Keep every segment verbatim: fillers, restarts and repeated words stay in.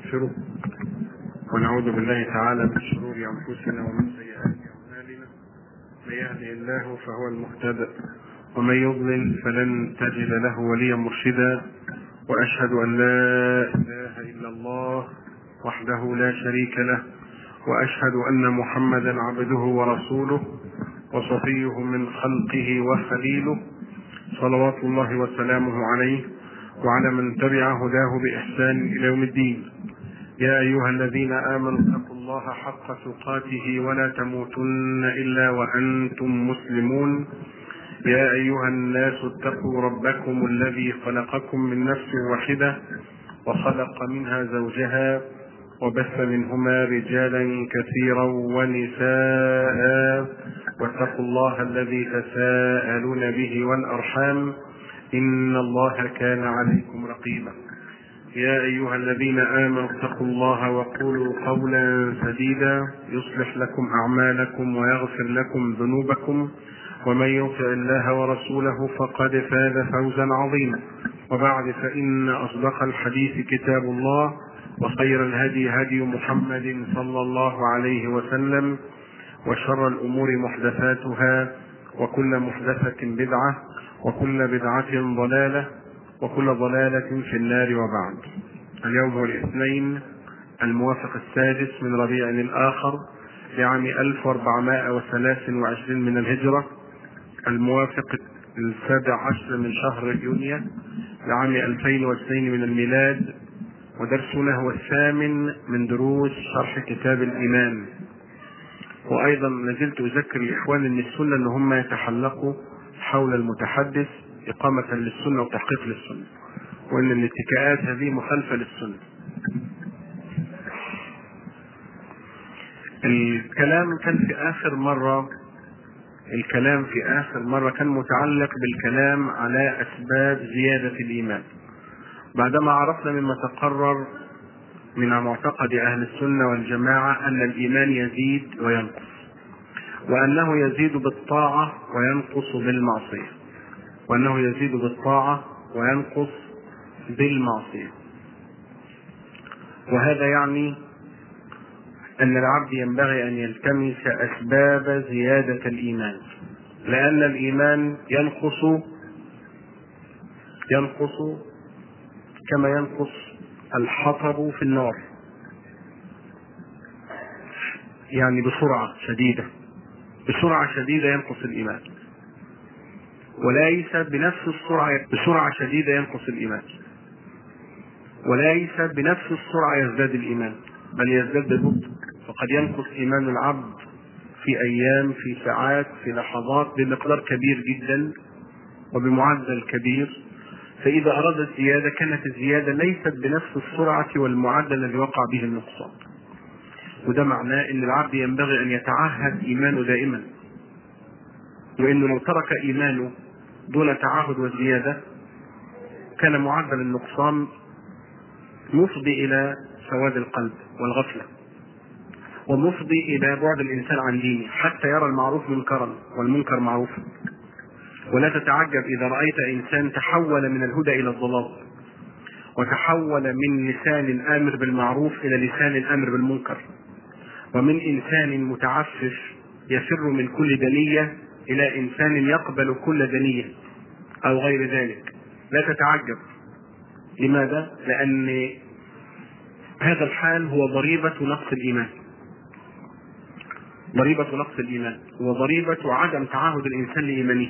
ونستغفره ونعوذ بالله تعالى من شرور أنفسنا ومن سيئات أعمالنا. من يهده الله فهو المهتدى ومن يضلل فلن تجد له وليا مرشدا. وأشهد أن لا إله إلا الله وحده لا شريك له، وأشهد أن محمدا عبده ورسوله وصفيه من خلقه وخليله، صلوات الله وسلامه عليه وعلى من تبع هداه بإحسان إلى يوم الدين. يا أيها الذين آمنوا اتقوا الله حق تقاته ولا تموتن إلا وأنتم مسلمون. يا أيها الناس اتقوا ربكم الذي خلقكم من نفس واحدة وخلق منها زوجها وبث منهما رجالا كثيرا ونساء، واتقوا الله الذي تساءلون به والأرحام إن الله كان عليكم رقيبا. يا أيها الذين آمنوا اتقوا الله وقولوا قولا سديدا يصلح لكم أعمالكم ويغفر لكم ذنوبكم، ومن يطع الله ورسوله فقد فاز فوزا عظيما. وبعد، فإن أصدق الحديث كتاب الله، وخير الهدي هدي محمد صلى الله عليه وسلم، وشر الأمور محدثاتها، وكل محدثة بدعة، وكل بدعة ضلالة، وكل ضلالة في النار. وبعد، اليوم هو الاثنين الموافق السادس من ربيع الآخر لعام ألف وأربعمائة وثلاث وعشرين من الهجرة، الموافق السابع عشر من شهر يونيو لعام ألفين واثنين من الميلاد. ودرسنا هو الثامن من دروس شرح كتاب الإيمان. وأيضا نزلت أذكر الإخوان أن السنة أن هم يتحلقوا حول المتحدث إقامة للسنة وتحقيق للسنة، وأن الاتكاءات هذه مخالفة للسنة. الكلام كان في آخر مرة الكلام في آخر مرة كان متعلق بالكلام على أسباب زيادة الإيمان، بعدما عرفنا مما تقرر من معتقد أهل السنة والجماعة أن الإيمان يزيد وينقص، وأنه يزيد بالطاعة وينقص بالمعصية، وأنه يزيد بالطاعة وينقص بالمعصية. وهذا يعني أن العبد ينبغي أن يلتمس أسباب زيادة الإيمان، لأن الإيمان ينقص ينقص كما ينقص الحطب في النار، يعني بسرعة شديدة بسرعة شديدة ينقص الإيمان، وليس بنفس السرعة بسرعة شديدة ينقص الإيمان وليس بنفس السرعة يزداد الإيمان، بل يزداد ببطء. فقد ينقص إيمان العبد في أيام، في ساعات، في لحظات، بمقدار كبير جدا وبمعدل كبير. فإذا أراد الزيادة كانت الزيادة ليست بنفس السرعة والمعدل الذي وقع به النقصان. وده معناه أن العبد ينبغي أن يتعهد إيمانه دائما، وأنه لو ترك إيمانه دون تعهد وزيادة كان معدل النقصان مفضي إلى سواد القلب والغفلة، ومفضي إلى بعد الإنسان عن دينه، حتى يرى المعروف منكرا والمنكر معروفا. ولا تتعجب إذا رأيت إنسان تحول من الهدى إلى الضلال، وتحول من لسان آمر بالمعروف إلى لسان آمر بالمنكر، ومن إنسان متعفف يفر من كل دنية إلى إنسان يقبل كل دنية أو غير ذلك. لا تتعجب. لماذا؟ لأن هذا الحال هو ضريبة نقص الإيمان ضريبة نقص الإيمان وضريبة عدم تعهد الإنسان لإيمانه.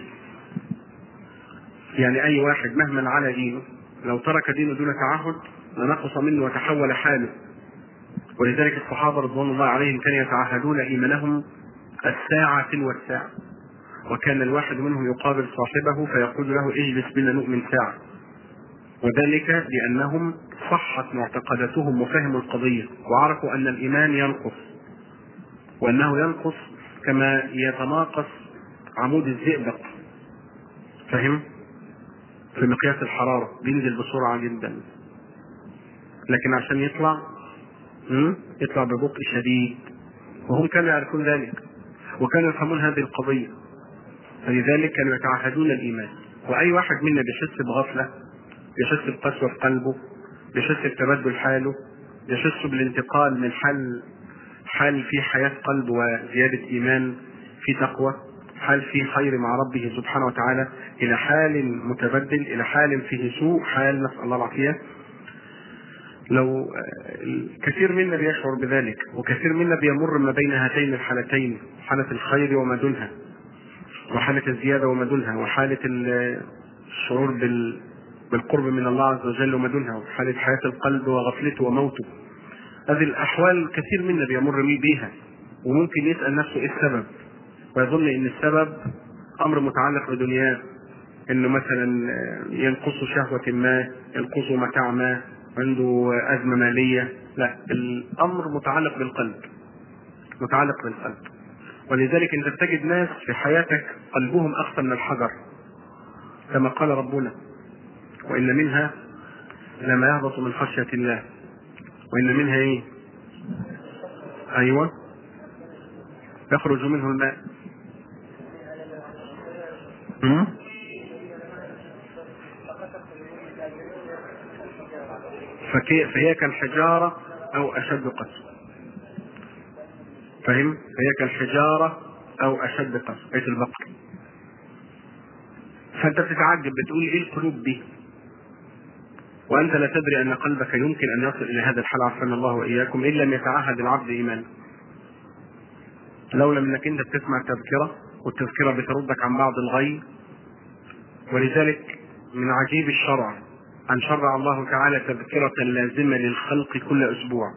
يعني أي واحد مهما على دينه لو ترك دينه دون تعهد لنقص منه وتحول حاله. ولذلك الصحابة رضوان الله عليهم كانوا يتعهدون إيمانهم الساعة والساعة، وكان الواحد منهم يقابل صاحبه فيقول له اجلس بنا نؤمن ساعة، وذلك لأنهم صحت معتقداتهم وفهموا القضية وعرفوا أن الإيمان ينقص، وأنه ينقص كما يتناقص عمود الزئبق، فهم؟ في مقياس الحرارة بينزل بسرعة جدا، لكن عشان يطلع يطلع ببطء شديد. وهم كانوا يعرفون ذلك وكانوا يفهمون هذه القضية، فلذلك كانوا يتعهدون الإيمان. وأي واحد منا بيحس بغفلة، بيحس بقسوة في قلبه، بيحس بتبدل حاله، يشص بالانتقال من حال حال في حياة قلب وزيادة إيمان في تقوى، حال في خير مع ربه سبحانه وتعالى، إلى حال متبدل، إلى حال فيه سوء، حال نسأل الله العافية. لو كثير منا بيشعر بذلك، وكثير منا بيمر ما بين هاتين الحالتين، حالة الخير وما دونها، وحالة الزيادة وما دونها، وحالة الشعور بالقرب من الله عز وجل وما دونها، وحالة حياة القلب وغفلته وموته. هذه الأحوال كثير منا بيمر بيها، وممكن يسأل نفسه إيه السبب، ويظن إن السبب أمر متعلق بدنياه، إنه مثلا ينقص شهوة ما، ينقص متاع ما، عنده أزمة مالية. لا، الأمر متعلق بالقلب، متعلق بالقلب. ولذلك أنت تجد ناس في حياتك قلبهم أخصى من الحجر، كما قال ربنا: وإن منها لما يهبط من خشية الله، وإن منها إيه؟ أيوة، يخرج منه الماء. م? فهي كالحجارة أو أشد قسوة. فهم؟ فهي كالحجارة أو أشد قسوة، آية البقرة. فأنت بتتعجب، بتقول إيه القلوب دي؟ وأنت لا تدري أن قلبك يمكن أن يصل إلى هذا الحال، عافانا الله وإياكم، إن لم يتعهد العبد إيمانه. لولا منك أنت بتسمع التذكرة، والتذكرة بتردك عن بعض الغي. ولذلك من عجيب الشرع أن شرع الله تعالى تذكرة لازمة للخلق كل أسبوع.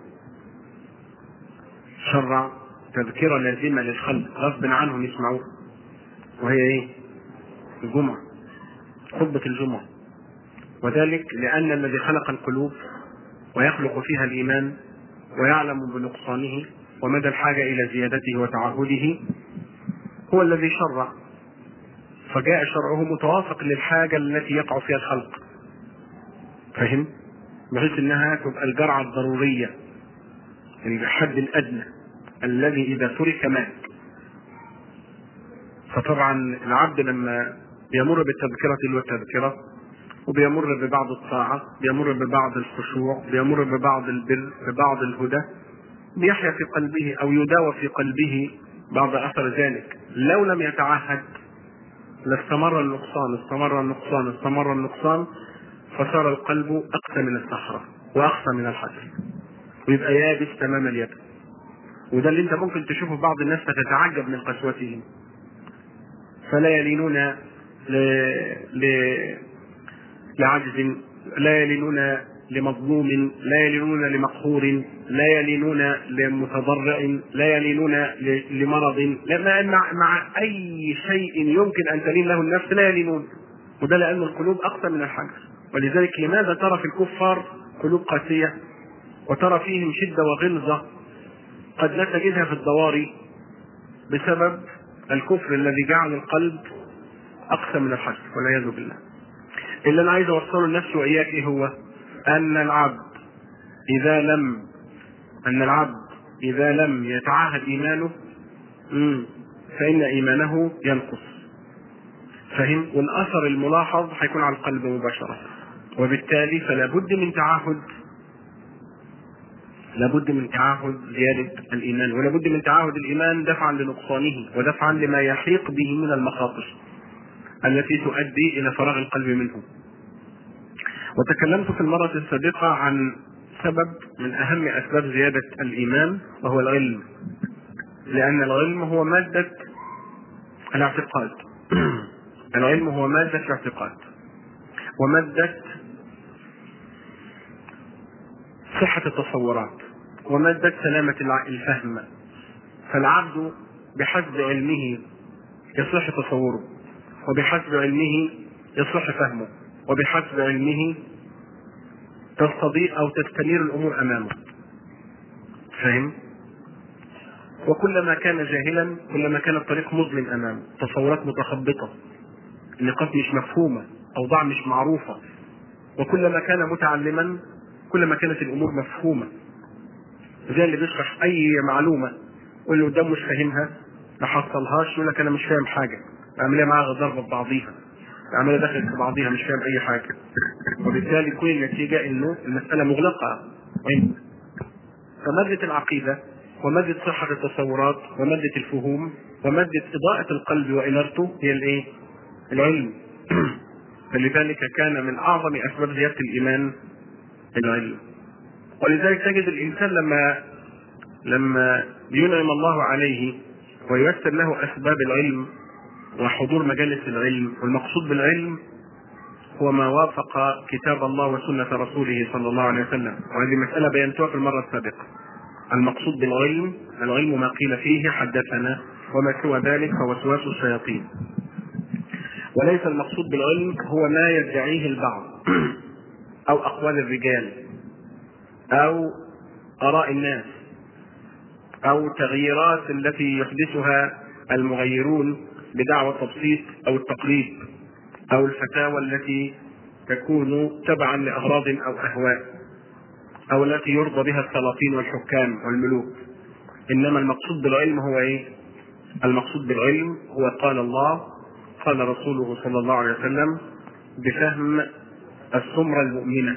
شرع تذكرة لازمة للخلق غصب عنهم يسمعوه، وهي إيه؟ الجمعة، خطبة الجمعة. وذلك لأن الذي خلق القلوب ويخلق فيها الإيمان ويعلم بنقصانه ومدى الحاجة إلى زيادته وتعهده هو الذي شرع، فجاء شرعه متوافق للحاجة التي يقع فيها الخلق. فهم؟ بحيث أنها تبقى الجرعة الضرورية، الحد الأدنى الذي إذا ترك مات. فطبعا العبد لما بيمر بالتذكرة والتذكرة، وبيمر ببعض الطاعة، بيمر ببعض الخشوع، بيمر ببعض البر، ببعض الهدى، بيحيا في قلبه أو يداوى في قلبه بعض أثر ذلك. لو لم يتعهد لاستمر النقصان، استمر النقصان، استمر النقصان، فصار القلب أقسى من الصخرة وأقسى من الحجر، ويبقى يابس تمام اليد. وده اللي انت ممكن تشوفه بعض الناس فتتعجب من قسوتهم، فلا يلينون ل... ل... لعجز، لا يلينون لمظلوم، لا يلينون لمقهور، لا يلينون لمتضرع، لا يلينون ل... لمرض، لا، مع... مع أي شيء يمكن أن تلين له النفس لا يلينون. وده لأن القلوب أقسى من الحجر. ولذلك لماذا ترى في الكفار قلوب قاسية، وترى فيهم شدة وغلظة قد لا تجدها في الضواري، بسبب الكفر الذي جعل القلب أقسى من الحجر والعياذ بالله. اللي أنا عايز أوصله لنفسي وإياك إيه هو؟ أن العبد إذا لم أن العبد إذا لم يتعاهد إيمانه فإن إيمانه ينقص. فهم؟ والأثر الملاحظ هيكون على القلب مباشرة، وبالتالي فلا بد من تعاهد، لابد من تعاهد زيادة الإيمان، ولابد من تعاهد الإيمان دفعا لنقصانه ودفعا لما يحيق به من المخاطر التي تؤدي إلى فراغ القلب منه. وتكلمت في المرة السابقة عن سبب من أهم أسباب زيادة الإيمان، وهو العلم، لأن العلم هو مادة الاعتقاد. العلم هو مادة الاعتقاد ومادة صحة التصورات ومادة سلامة الفهم. فالعبد بحسب علمه يصح تصوره، وبحسب علمه يصح فهمه، وبحسب علمه تستضيء أو تستنير الأمور أمامه. فهم؟ وكلما كان جاهلا كلما كان الطريق مظلم أمامه، تصورات متخبطة، نقاط مش مفهومة، أوضاع مش معروفة. وكلما كان متعلما كلما كانت الأمور مفهومة. زي اللي بيشرح أي معلومة واللي قدامه مش فاهمها، ما حصلهاش، يقول لك أنا مش فاهم حاجة، العملية معاها ضربة ببعضيها، العملية دخلت في بعضيها، مش فاهم أي حاجة. وبالتالي كل النتيجة إنه المسألة مغلقة. فمادة العقيدة ومادة صحة التصورات ومادة الفهوم ومادة إضاءة القلب وإنارته هي الإيه؟ العلم. فلذلك كان من أعظم أسباب زيادة الإيمان العلم. ولذلك تجد الإنسان لما لما ينعم الله عليه وييسر له أسباب العلم وحضور مجالس العلم، والمقصود بالعلم هو ما وافق كتاب الله وسنة رسوله صلى الله عليه وسلم، وهذه مسألة بينتها في المرة السابقة. المقصود بالعلم العلم ما قيل فيه حدثنا، وما سوى ذلك فوسواس الشياطين. وليس المقصود بالعلم هو ما يدعيه البعض أو أقوال الرجال أو آراء الناس أو تغييرات التي يحدثها المغيرون بدعوى التبسيط أو التقليد أو الفتاوى التي تكون تبعا لأغراض أو أهواء أو التي يرضى بها السلاطين والحكام والملوك. إنما المقصود بالعلم هو إيه؟ المقصود بالعلم هو قال الله قال رسوله صلى الله عليه وسلم بفهم السمرة المؤمنة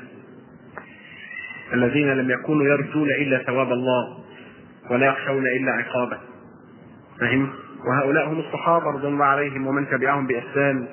الذين لم يكونوا يرجون إلا ثواب الله ولا يخشون إلا عقابه. فهم؟ وهؤلاء هم الصحابة رضي الله عليهم ومن تبعهم بإحسان.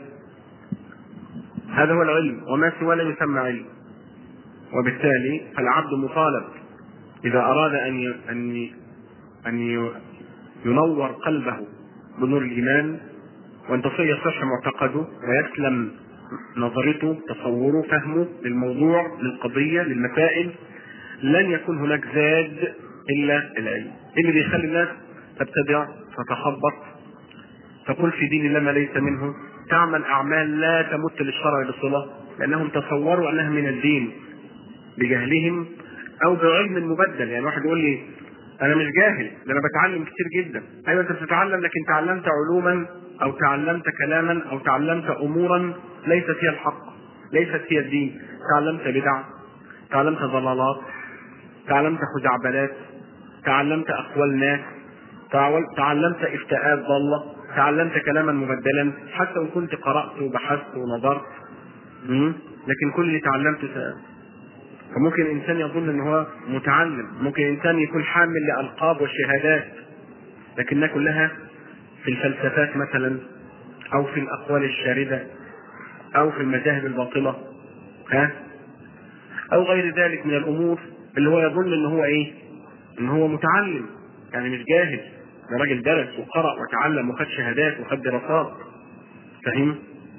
هذا هو العلم، وما سوى لا يسمى علم. وبالتالي فالعبد مطالب إذا أراد أن أن أن ينور قلبه بنور الإيمان وأن يصح معتقده ويسلم نظرته تصوره فهمه للموضوع للقضية للمسائل، لن يكون هناك زاد إلا العلم. اللي بيخلي الناس تبتدع تتخبط تقول في دين الله ما ليس منه، تعمل أعمال لا تمت للشرع بصلة، لأنهم تصوروا أنها من الدين بجهلهم أو بعلم مبدل. يعني واحد يقول لي أنا مش جاهل، ده أنا بتعلم كتير جدا. أيوة أنت بتتعلم، لكن تعلمت علوما أو تعلمت كلاما أو تعلمت أمورا ليست هي الحق، ليست هي الدين. تعلمت بدع، تعلمت ضلالات، تعلمت خزعبلات، تعلمت أقوال ناس، تعلمت إفتاءات ضالة، تعلمت كلاما مبدلا، حتى وإن كنت قرأت وبحثت ونظرت، لكن كل اللي تعلمته سأل. فممكن إنسان يظن أنه هو متعلم، ممكن إنسان يكون حامل لألقاب وشهادات لكنها كلها في الفلسفات مثلا أو في الأقوال الشاردة أو في المذاهب الباطلة، ها أو غير ذلك من الأمور اللي هو يظن أنه هو إيه؟ أنه هو متعلم، يعني مش جاهل، ده راجل درس وقرأ وتعلم وخد شهادات وخد دراسات. فهم؟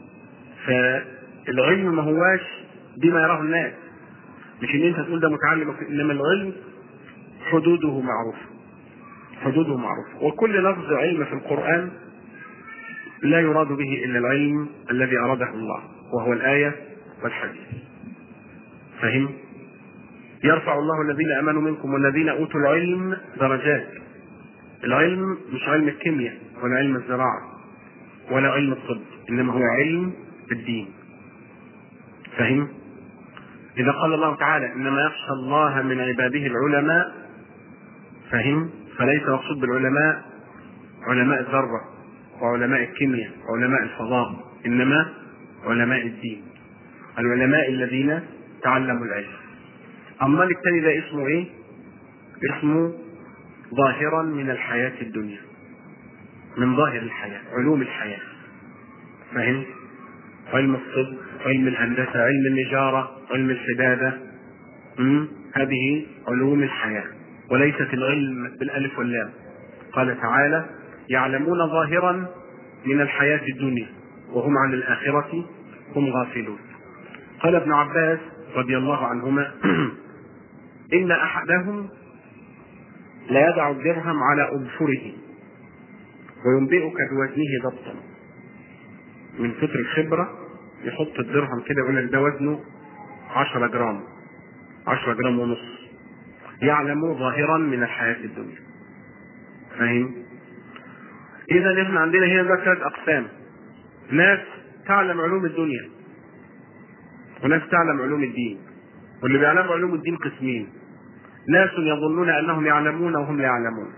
فالعلم ما هواش بما يراه الناس، مش ان انت تقول ده متعلم، انما العلم حدوده معروفه، حدوده معروفه. وكل لفظ علم في القرآن لا يراد به الا العلم الذي اراده الله، وهو الآية والحديث. فهم؟ يرفع الله الذين امنوا منكم والذين اوتوا العلم درجات. العلم مش علم الكيمياء ولا علم الزراعة ولا علم الطب، انما هو علم الدين. فهم؟ إذا قال الله تعالى إنما يخشى الله من عباده العلماء، فهم؟ فليس مقصود بالعلماء علماء الذرة وعلماء الكيمياء وعلماء الفضاء، إنما علماء الدين، العلماء الذين تعلموا العلم. أما الثاني ده اسمه إيه؟ اسمه ظاهرا من الحياة الدنيا، من ظاهر الحياة، علوم الحياة. فهم؟ علم الطب، علم الهندسة، علم النجارة، علم الحدادة، هذه علوم الحياة وليست العلم بالألف واللام. قال تعالى يعلمون ظاهرا من الحياة الدنيا وهم عن الآخرة هم غافلون. قال ابن عباس رضي الله عنهما إن أحدهم لا يدع الدرهم على أبفره وينبئك بوزنه ضبطا. من كتر الخبرة يحط الدرهم كده يقول لك ده وزنه عشرة جرام، عشرة جرام ونص. يعلم ظاهرا من الحياة الدنيا. فاهم؟ إذا احنا عندنا هنا ثلاث أقسام: ناس تعلم علوم الدنيا وناس تعلم علوم الدين. واللي بيعلموا علوم الدين قسمين: ناس يظنون أنهم يعلمون وهم لا يعلمون،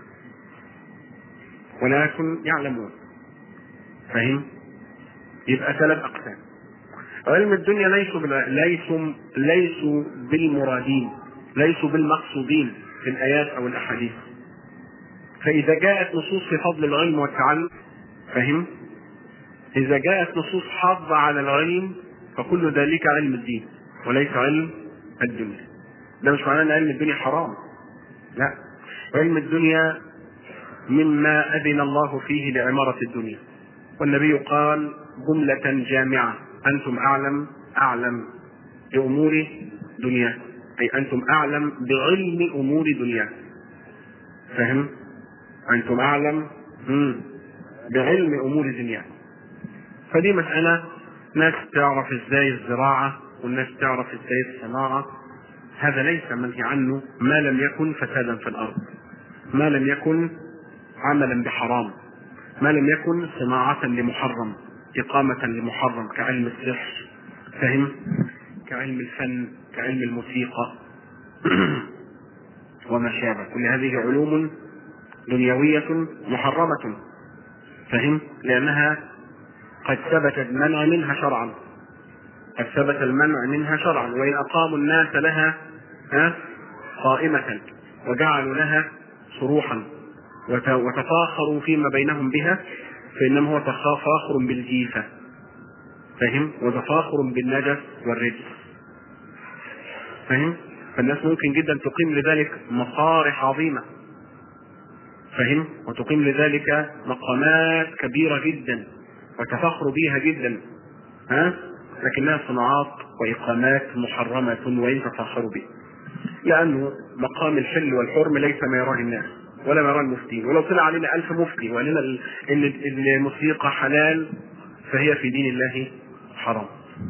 وناس يعلمون. فاهم؟ يبقى ثلاث أقسام. علم الدنيا ليسوا ليسوا ليسوا بالمرادين، ليسوا بالمقصودين في الآيات أو الأحاديث. فإذا جاءت نصوص في فضل العلم والتعلم، فهم؟ إذا جاءت نصوص حاضة على العلم فكل ذلك علم الدين وليس علم الدنيا. ده مش معناه أن علم الدنيا حرام، لا، علم الدنيا مما أذن الله فيه لعمارة الدنيا، والنبي قال جملة جامعة: أنتم أعلم أعلم بأمور دنيا، أي أنتم أعلم بعلم أمور دنيا. فهم؟ أنتم أعلم بعلم أمور دنيا. فدي مسألة ناس تعرف إزاي الزراعة والناس تعرف إزاي الصناعة، هذا ليس منهي عنه ما لم يكن فسادا في الأرض، ما لم يكن عملا بحرام، ما لم يكن صناعة لمحرم، إقامة لمحرم، كعلم السحر، فهم؟ كعلم الفن، كعلم الموسيقى وما شابه. كل هذه علوم دنيوية محرمة، فهم؟ لأنها قد ثبت المنع منها شرعا، قد ثبت المنع منها شرعا. وإن أقاموا الناس لها قائمة وجعلوا لها صروحا وتفاخروا فيما بينهم بها فإنما هو تفاخر بالجيفة، فهم؟ وتفاخر بالنجس والرجس، فهم؟ فالناس ممكن جدا تقيم لذلك مصارح عظيمة، فهم؟ وتقيم لذلك مقامات كبيرة جدا وتفخر بها جدا، ها؟ لكنها صناعات وإقامات محرمة وإن تفخروا بها، لأنه مقام الحل والحرم ليس ما يراه الناس ولا ما يراه المفتين. ولو طلع علينا ألف مفتي وقال لنا إن الموسيقى حلال فهي في دين الله حرام،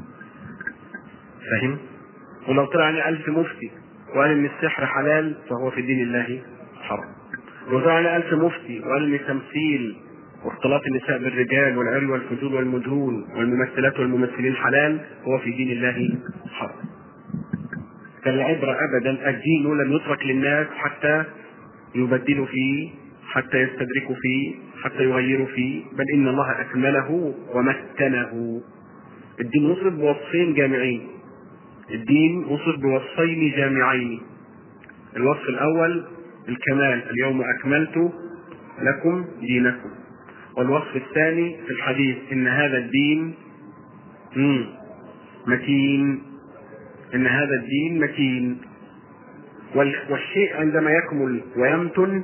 فهم؟ ولو طلع علينا ألف مفتي وقال إن السحر حلال فهو في دين الله حرام. ولو طلع علينا ألف مفتي وقال إن التمثيل واختلاط النساء بالرجال والعري والفجور والمدهون والممثلات والممثلين حلال هو في دين الله حرام. فالعبرة أبدا الدين لم يترك للناس حتى يبدلوا فيه، حتى يستدركوا فيه، حتى يغيروا فيه، بل إن الله أكمله ومكنه. الدين وصف بوصفين جامعين، الدين وصف بوصفين جامعين. الوصف الأول الكمال: اليوم أكملت لكم دينكم. والوصف الثاني في الحديث: إن هذا الدين متين، إن هذا الدين متين. والشيء عندما يكمل ويمتن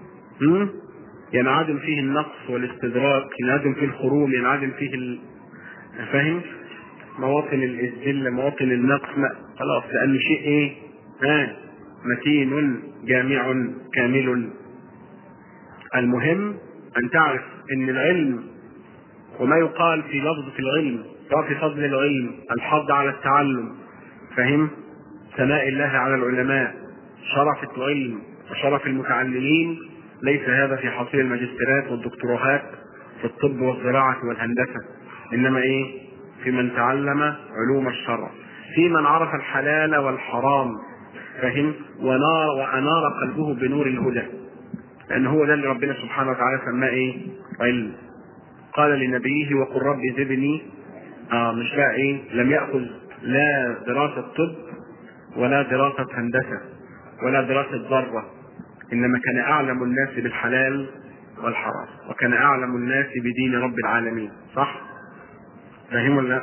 ينعدم فيه النقص والاستدراك، ينعدم فيه الخروم، ينعدم فيه فهم؟ مواطن الذل، مواطن النقص، خلاص، لأن شيء إيه؟ آه متين جامع كامل. المهم أن تعرف أن العلم وما يقال في لفظ العلم وفي فضل العلم الحض على التعلم، فهم؟ ثناء الله على العلماء، شرف العلم وشرف المتعلمين، ليس هذا في حصيل الماجستيرات والدكتوراهات في الطب والزراعة والهندسة، إنما إيه؟ في من تعلم علوم الشرع، في من عرف الحلال والحرام، فهم؟ ونار وأنار قلبه بنور الهدى، لأن هو ده اللي ربنا سبحانه وتعالى سماه إيه؟ علم. قال لنبيه: وقل رب زدني. آه مش بقى إيه؟ لم يأخذ لا دراسة طب ولا دراسة هندسة ولا دراسة ذرة، إنما كان أعلم الناس بالحلال والحرام، وكان أعلم الناس بدين رب العالمين. صح؟ فاهم ولا لا؟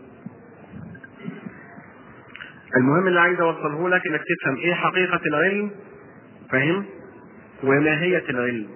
المهم اللي عايز أوصله لك إنك تفهم إيه حقيقة العلم، فاهم؟ وماهية العلم،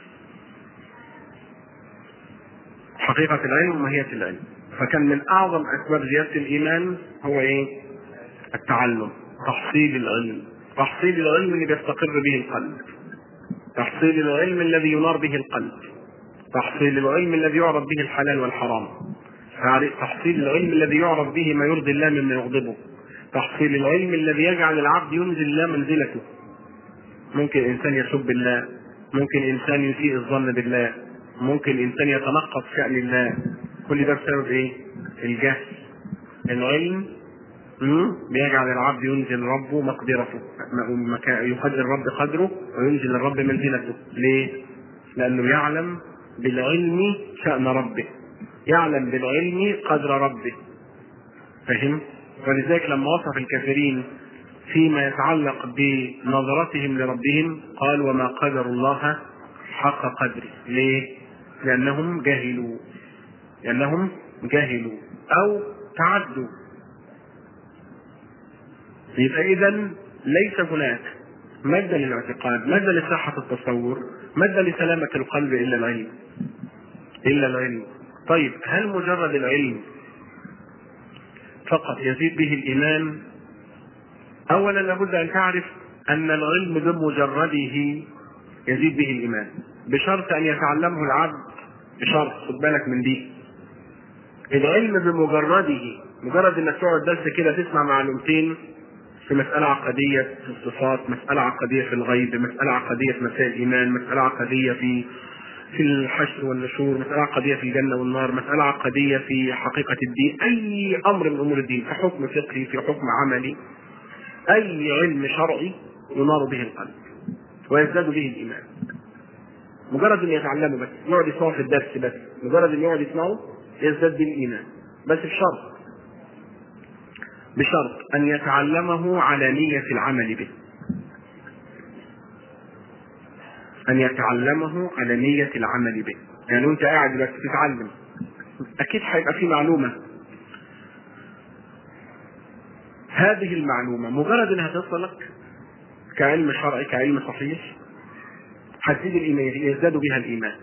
حقيقة العلم وماهية العلم. فكان من أعظم أسباب زيادة الإيمان هو إيه؟ التعلم، تحصيل العلم، تحصيل العلم اللي بيستقر به القلب، تحصيل العلم الذي ينار به القلب، تحصيل العلم الذي يعرف به الحلال والحرام، تحصيل العلم الذي يعرف به ما يرضي الله مما يغضبه، تحصيل العلم الذي يجعل العبد ينزل الله منزلته. ممكن إنسان يسب الله، ممكن إنسان يسيء الظن بالله، ممكن إنسان يتنقص شأن الله، كل ده بسبب إيه؟ الجهل. العلم بيجعل العبد ينزل ربه مقدرته، يقدر الرب قدره وينزل الرب منزلته. ليه؟ لأنه يعلم بالعلم شأن ربه، يعلم بالعلم قدر ربه، فهم؟ ولذلك لما وصف الكافرين فيما يتعلق بنظرتهم لربهم قال وما قدر الله حق قدره. ليه؟ لأنهم جهلوا لأنهم جهلوا أو تعدوا. يبقى إذن ليس هناك مادة للاعتقاد، مادة لصحة التصور، مادة لسلامة القلب إلا العلم إلا العلم. طيب هل مجرد العلم فقط يزيد به الإيمان؟ أولا لابد أن تعرف أن العلم بمجرده يزيد به الإيمان، بشرط أن يتعلمه العبد، بشرط خد بالك من دي. العلم بمجرده، مجرد أنك تقعد بس كده تسمع معلومتين في مسألة عقدية في الصفات، مسألة عقدية في الغيب، مسألة عقدية في مسائل الإيمان، مسألة عقدية في في الحشر والنشور، مسألة عقدية في الجنة والنار، مسألة عقدية في حقيقة الدين، أي أمر من أمور الدين، في حكم فقهي، في حكم عملي، أي علم شرعي ينار به القلب ويزداد به الإيمان. مجرد أن يتعلمه بس، يقعد يسمعه في الدرس بس، مجرد أن يقعد يسمعه يزداد به الإيمان، بس بشرط بشرط أن يتعلمه على نية العمل به، أن يتعلمه على نية العمل به. يعني أنت قاعد بس تتعلم، أكيد هيبقى في معلومة، هذه المعلومة مجرد أنها تصلك كعلم شرعي كعلم صحيح هتزيد الإيمان، يزداد بها الإيمان.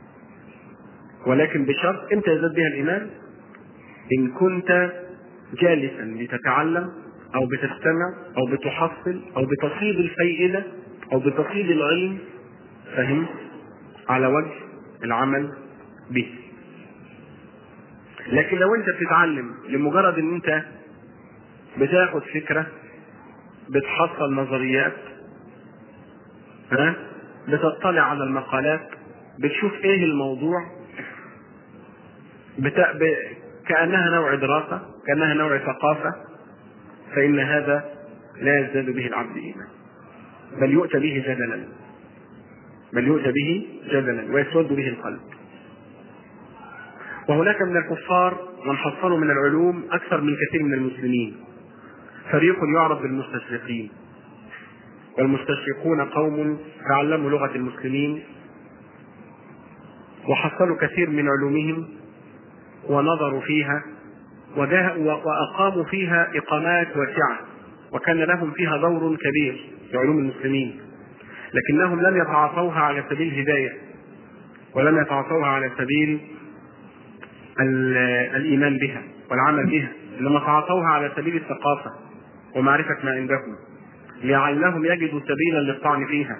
ولكن بشرط أنت يزداد بها الإيمان إن كنت جالسا لتتعلم أو بتستمع أو بتحصل أو بتصيد الفائدة أو بتصيد العلم، فهم، على وجه العمل به. لكن لو أنت بتتعلم لمجرد أن أنت بتاخد فكرة، بتحصل نظريات، ها، بتطلع على المقالات، بتشوف ايه الموضوع، بتا... ب... كأنها نوع دراسة، كأنها نوع ثقافة، فإن هذا لا يزداد به العبد إيمان، بل يؤتى به جدلا بل يؤتى به جدلا ويسود به القلب. وهناك من الكفار من حصلوا من العلوم أكثر من كثير من المسلمين. فريق يعرف بالمستشرقين، والمستشرقون قوم تعلموا لغة المسلمين وحصلوا كثير من علومهم ونظروا فيها وأقاموا فيها إقامات واسعة، وكان لهم فيها دور كبير في علوم المسلمين، لكنهم لم يتعاطوها على سبيل الهداية، ولم يتعاطوها على سبيل الإيمان بها والعمل بها، إنما تعاطوها على سبيل الثقافة ومعرفة ما عندهم، لعلهم يجدوا سبيلا للطعن فيها.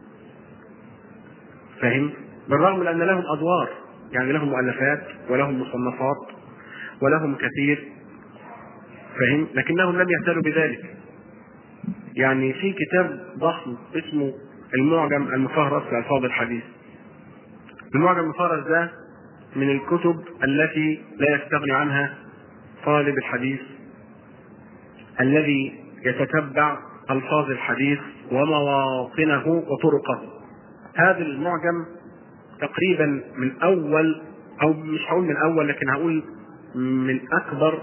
فهم؟ بالرغم من أن لهم أدوار، يعني لهم مؤلفات ولهم مصنفات ولهم كثير، فهم؟ لكنهم لم يهتدوا بذلك. يعني في كتاب ضخم اسمه المعجم المفهرس لألفاظ الحديث. المعجم المفهرس ده من الكتب التي لا يستغني عنها طالب الحديث الذي يتتبع ألفاظ الحديث ومواطنه وطرقه. هذا المعجم تقريبا من أول، أو مش هقول من أول، لكن هقول من أكبر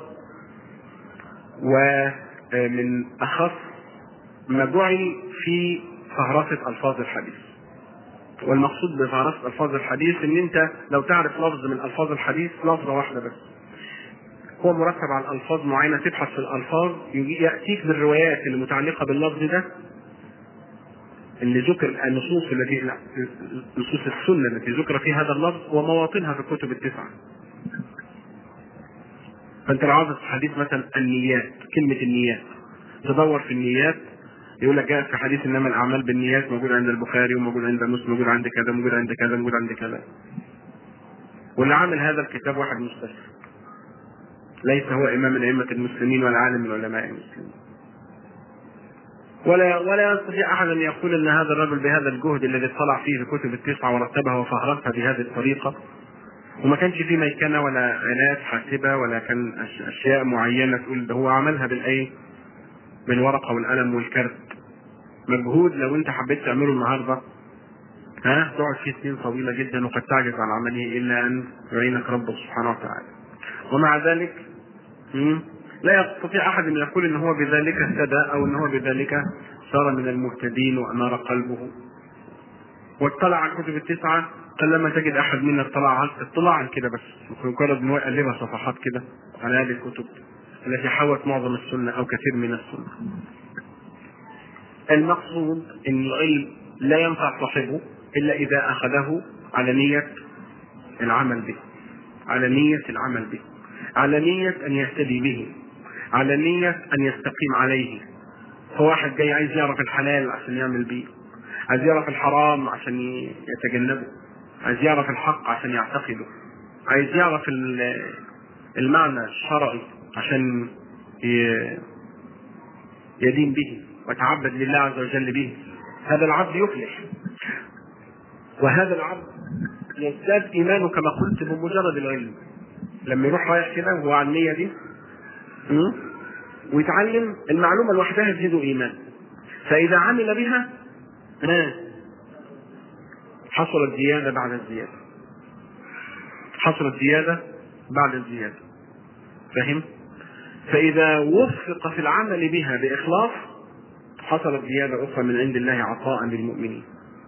ومن أخص ما جعل في فهرسة ألفاظ الحديث. والمقصود بفهرسة ألفاظ الحديث إن أنت لو تعرف لفظ من ألفاظ الحديث، لفظة واحدة بس، هو مرتب على الألفاظ معينة، تبحث في الألفاظ يأتيك بالروايات المتعلقة باللفظ ده اللي ذكر، النصوص التي نصوص السنة التي ذكر في هذا اللفظ ومواطنها في الكتب التسعة. فأنت لو عاوز حديث مثلا النيات، كلمة النيات، تدور في النيات، يقول لك جاء في حديث إنما الأعمال بالنيات، موجود عند البخاري وموجود عند مسلم، موجود عند كذا، موجود عند كذا، موجود عند كذا. واللي عامل هذا الكتاب واحد مستشرق، ليس هو إمام من أئمة المسلمين ولا عالم من علماء المسلمين. ولا ولا يستطيع أحد أن يقول أن هذا الرجل بهذا الجهد الذي اطلع فيه في كتب التسعة ورتبها وفهرسها بهذه الطريقة، وما كانش فيه ميكنة ولا آلات حاسبة ولا كان أشياء معينة تقول ده هو عملها بالأي بالورقة والقلم والكرت. مجهود لو أنت حبيت تعمله النهاردة ها تقعد فيه سنين طويلة جدا وقد تعجز عن عمله إلا أن يعينك ربك سبحانه وتعالى. ومع ذلك لا يستطيع أحد أن يقول إن هو بذلك اهتدى أو إن هو بذلك صار من المهتدين وأنار قلبه واطلع على الكتب التسعة. قلما تجد أحد منا اطلع عن اطلع عن كده بس، مجرد إن هو يقلبها صفحات كده على هذه الكتب التي حوت معظم السنة أو كثير من السنة. المقصود إن العلم لا ينفع صاحبه إلا إذا أخذه على نية العمل به، على نية العمل به، على نية أن يهتدي به، على نية أن يستقيم عليه. فواحد جاي عايز يعرف الحلال عشان يعمل به، عايز يعرف الحرام عشان يتجنبه، عايز يعرف الحق عشان يعتقده، عايز يعرف المعنى الشرعي عشان يدين به ويتعبد لله عز وجل به. هذا العبد يفلح، وهذا العبد يزداد إيمانه كما قلت بمجرد العلم. لما يروح رايح كده وهو على النية دي ويتعلم المعلومة لوحدها تزيد إيمان، فإذا عمل بها حصلت زيادة بعد الزيادة، حصلت زيادة بعد الزيادة. فهم؟ فإذا وفق في العمل بها بإخلاص حصلت زيادة أخرى من عند الله عطاء للمؤمنين.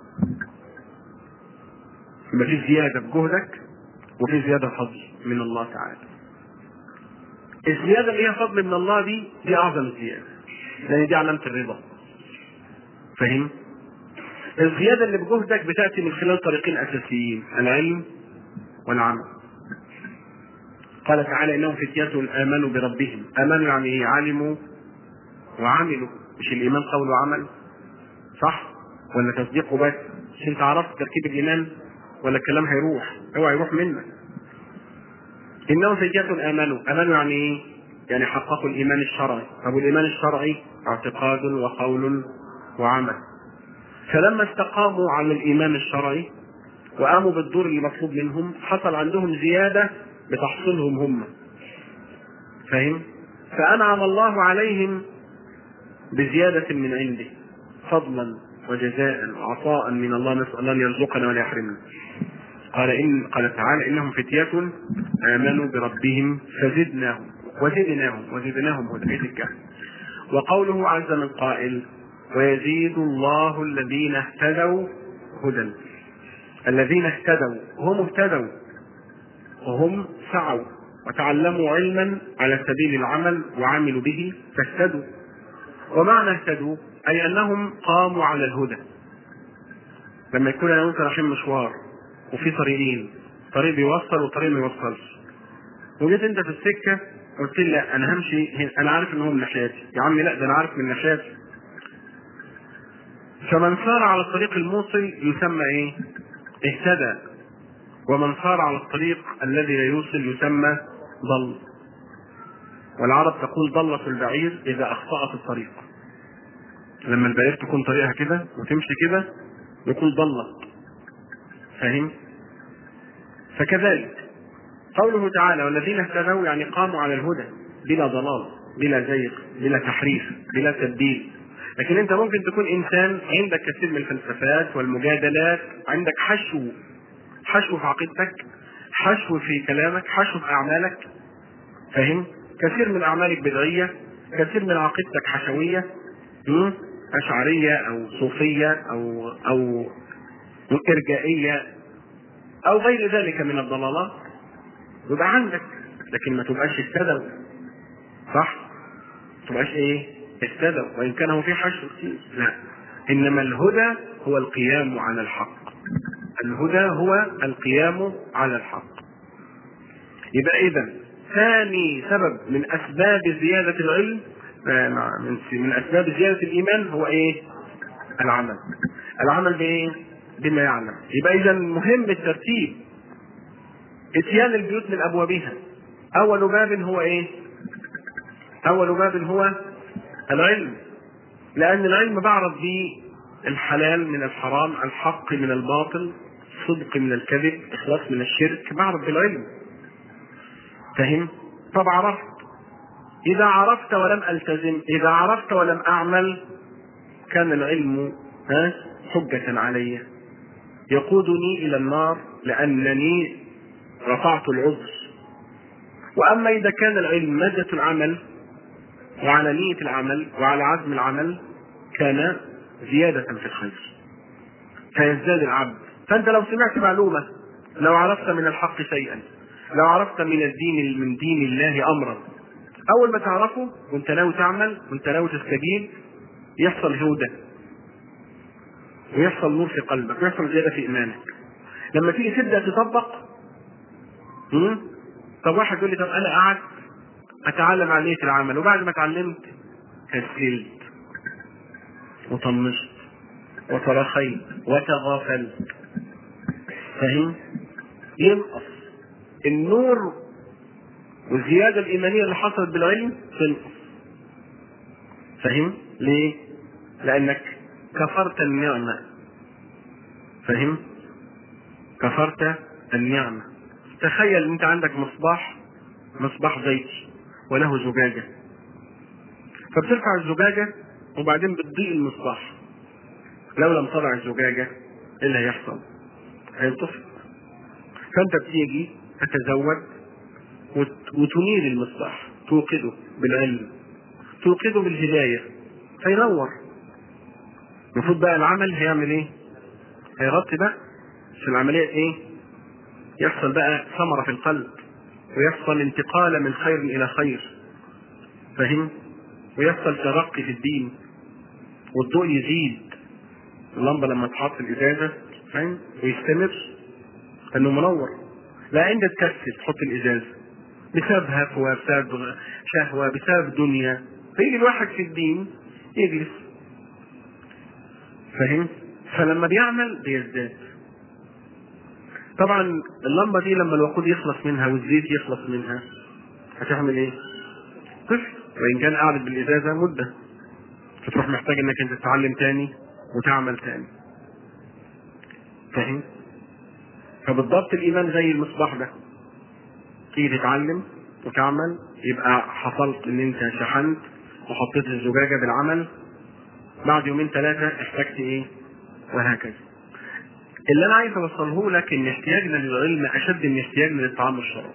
يبقى في زيادة بجهدك وفي زيادة فضل من الله تعالى. الزيادة اللي هي فضل من الله دي دي أعظم زيادة، لأن دي علامة الرضا. فهم؟ الزيادة اللي بجهدك بتأتي من خلال طريقين أساسيين، العلم والعمل. قال تعالى إنهم فتية آمنوا بربهم. آمنوا يعني إيه؟ علموا وعملوا. مش الإيمان قول وعمل؟ صح؟ ولا تصديق وبس؟ مش أنت عرفت تركيب الإيمان ولا الكلام هيروح؟ اوعى يروح منك. إنهم فتية آمنوا. آمنوا يعني إيه؟ يعني حققوا الإيمان الشرعي. طب والإيمان الشرعي اعتقاد وقول وعمل. فلما استقاموا على الإيمان الشرعي وقاموا بالدور اللي مطلوب منهم حصل عندهم زيادة بتحصيلهم هم. فهم؟ فأنعم الله عليهم بزيادة من عنده فضلا وجزاء وعطاء من الله، نسأل الله أن يرزقنا ولا يحرمنا. قال إن قال تعالى إنهم فتية آمنوا بربهم فزدناهم وزدناهم وزدناهم هدى. الكهف. وقوله عز من قائل ويزيد الله الذين اهتدوا هدى. الذين اهتدوا هم اهتدوا وهم سعوا وتعلموا علما على سبيل العمل وعملوا به فاهتدوا. ومعنى اهتدوا أي أنهم قاموا على الهدى. لما يكون أنا وأنت رايحين مشوار وفي طريقين، طريق بيوصل وطريق ما يوصلش، وجيت أنت في السكة قلت لي لا أنا همشي، أنا عارف إن هو من ناحيتي. يا عمي لا، ده أنا عارف من ناحيتي. فمن سار على الطريق الموصل يسمى إيه؟ اهتدى. ومن سار على الطريق الذي لا يوصل يسمى ضل. والعرب تقول ضلة البعير إذا أخطأت الطريق. لما البعير تكون طريقها كده وتمشي كده يقول ضلت. فهم؟ فكذلك قوله تعالى والذين اهتدوا يعني قاموا على الهدى بلا ضلال بلا زيغ بلا تحريف بلا تبديل. لكن انت ممكن تكون انسان عندك كثير من الفلسفات والمجادلات، عندك حشو حشو في عقيدتك، حشو في كلامك، حشو في اعمالك. فهم؟ كثير من اعمالك بدعيه، كثير من عقيدتك حشويه، اشعريه او صوفيه او او ارجائيه او غير ذلك من الضلالات، يبقى عندك، لكن ما تبقاش اهتدوا. صح؟ ما تبقاش ايه؟ اهتدوا، وان كان هو في حشو كتير. لا، انما الهدى هو القيام على الحق. الهدى هو القيام على الحق. يبقى اذا ثاني سبب من اسباب زيادة العلم، من اسباب زيادة الايمان هو ايه؟ العمل. العمل بايه؟ بما يعلم. يبقى اذا مهم الترتيب. اتيان البيوت من ابوابها. اول باب هو ايه؟ اول باب هو العلم، لان العلم بعرف به الحلال من الحرام، الحق من الباطل، الصدق من الكذب، اخلاص من الشرك، بعرف بالعلم. فهم؟ طب عرفت. اذا عرفت ولم التزم، اذا عرفت ولم اعمل، كان العلم ها حجة علي يقودني الى النار لانني رفعت العذر. واما اذا كان العلم مادة العمل وعلى نية العمل وعلى عزم العمل كان زيادة في الخير، فيزداد العبد. فأنت لو سمعت معلومة، لو عرفت من الحق شيئا، لو عرفت من الدين من دين الله أمرا، أول ما تعرفه وأنت ناوي تعمل وأنت ناوي تستجيب يحصل هدى ويحصل نور في قلبك ويحصل زيادة في إيمانك. لما تيجي تبدأ تطبق، طب واحد يقول لي طب أنا قعدت أتعلم عن نية العمل وبعد ما اتعلمت كسلت وطنشت وترخيت وتغافلت، فاهم؟ ينقص النور والزيادة الإيمانية اللي حصلت بالعلم تنقص، فاهم؟ ليه؟ لأنك كفرت النعمة، فاهم؟ كفرت النعمة. تخيل أنت عندك مصباح مصباح زيتي وله زجاجة، فبترفع الزجاجة وبعدين بتضيء المصباح. لو لم تضع الزجاجة ايه اللي هيحصل؟ هينطفئ. فانت بتيجي تتزود وتنير المصباح، توقده بالعلم، توقده بالهداية فينور. المفروض بقى العمل هيعمل ايه؟ هيغطي بقى في العملية ايه؟ يحصل بقى ثمرة في القلب ويحصل انتقال من خير الى خير، فاهم؟ ويحصل ترقي في الدين والضوء يزيد. اللمبة لما تحط في الازازة، فاهم؟ ويستمر انه منور. لا عند تكسل تحط الازازة بسبب هفوة، بسبب شهوة، بسبب دنيا، فيجي الواحد في الدين يجلس، فاهم؟ فلما بيعمل بيزداد. طبعا اللمبة دي لما الوقود يخلص منها والزيت يخلص منها هتعمل ايه؟ طفل، وان كان قاعد بالازازة مدة، فتروح محتاج انك انت تتعلم تاني وتعمل تاني، فاهم؟ فبالضبط الايمان زي المصباح ده، تيجي تتعلم وتعمل يبقى حصلت ان انت شحنت وحطيت الزجاجة بالعمل، بعد يومين ثلاثة احتجت ايه؟ وهكذا. اللي انا عايز اوصله لك ان احتياجنا للعلم اشد من احتياجنا للطعام والشراب،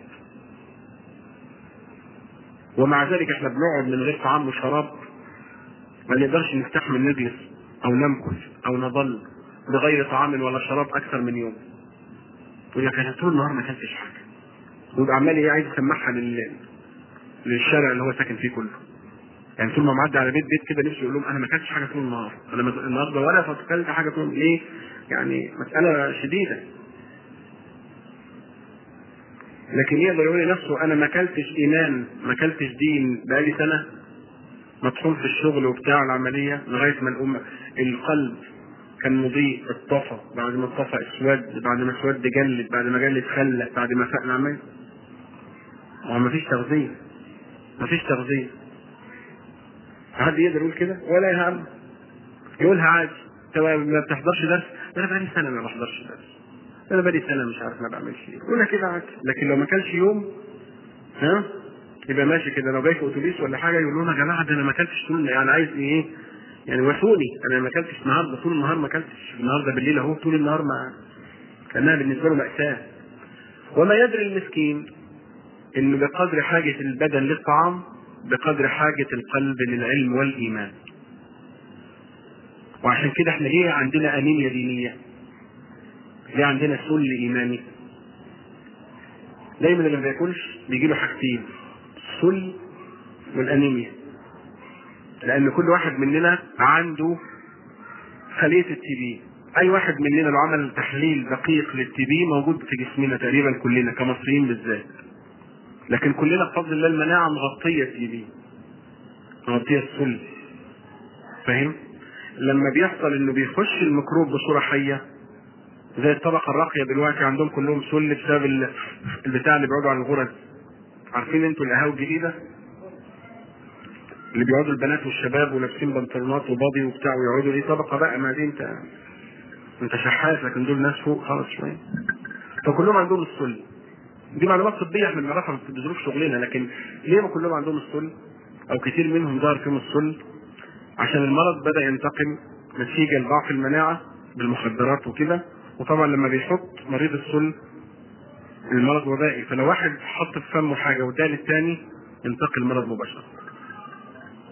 ومع ذلك احنا بنقعد من غير طعام وشراب ما نقدرش نستحمل نجلس او نمكث او نظل بغير طعام ولا شراب اكثر من يوم. ويقول لك انا طول النهار ما اكلتش حاجه، ويبقى عمال ايه؟ عايز يسمعها لل... للشارع اللي هو ساكن فيه كله. يعني طول ما معدي على بيت بيت كده نفسه يقول لهم انا ما اكلتش حاجه طول النهار، انا النهارده ولا فكلت حاجه طول. ليه؟ يعني مساله شديده. لكن يقدر يقول لنفسه انا ما اكلتش ايمان، ما اكلتش دين بقالي سنه مطحون في الشغل وبتاع العمليه لغايه ما الامه القلب كان مضيء اتطفى، بعد ما اتطفى اسود، بعد ما اسود جلد، بعد ما جلد خلق، بعد ما فاق العمليه. هو ما فيش تغذيه، ما فيش تغذيه. حد يقدر يقول كده ولا يهم؟ يقولها عادي. انت ما بتحضرش درس؟ انا بقالي سنه ما بحضرش درس، انا بقالي سنه مش عارف ما بعملش ايه، يقولها كده عادي. لكن لو ما كانش يوم ها يبقى ماشي كده. لو جاي في اتوبيس ولا حاجه يقول لهم يا جماعه ده انا ما اكلتش طول، يعني عايز ايه؟ يعني وثوني انا ما اكلتش النهارده طول النهار، ما اكلتش النهارده بالليل اهو طول النهار، ما كانها بالنسبه له ماساه. وما يدري المسكين انه بقدر حاجه البدن للطعام بقدر حاجه القلب للعلم والايمان. وعشان كده احنا ليه عندنا انيميا دينيه؟ ليه عندنا سل ايماني؟ دايما اللي ما بياكلش بيجي له حاجتين، السل والانيميا. لان كل واحد مننا عنده خليه التي بي. اي واحد مننا لو عمل تحليل دقيق للتي بي موجود في جسمنا تقريبا كلنا كمصريين بالذات. لكن كلنا بفضل الله المناعه مغطيه التي بي، مغطيه السل، فاهم؟ لما بيحصل انه بيخش الميكروب بصوره حيه زي الطبقه الراقيه دلوقتي عندهم كلهم سل بسبب البتاع اللي بيقعدوا على الغرز. عارفين انتوا القهاوي الجديده اللي بيقعدوا البنات والشباب ولابسين بنطلونات وباضي وبتاع ويقعدوا دي طبقه بقى، ما دي انت انت شحات، لكن دول ناس فوق خالص شويه. فكلهم عندهم السل. دي معلومات طبيه احنا بنعرفها بظروف شغلنا. لكن ليه ما كلهم عندهم السل او كتير منهم ظهر فيهم السل؟ عشان المرض بدا ينتقل نتيجه لضعف المناعه بالمخدرات وكده. وطبعا لما بيحط مريض السل المرض وبائي، فلو واحد حط في فمه حاجه واداه للتاني ينتقل المرض مباشره.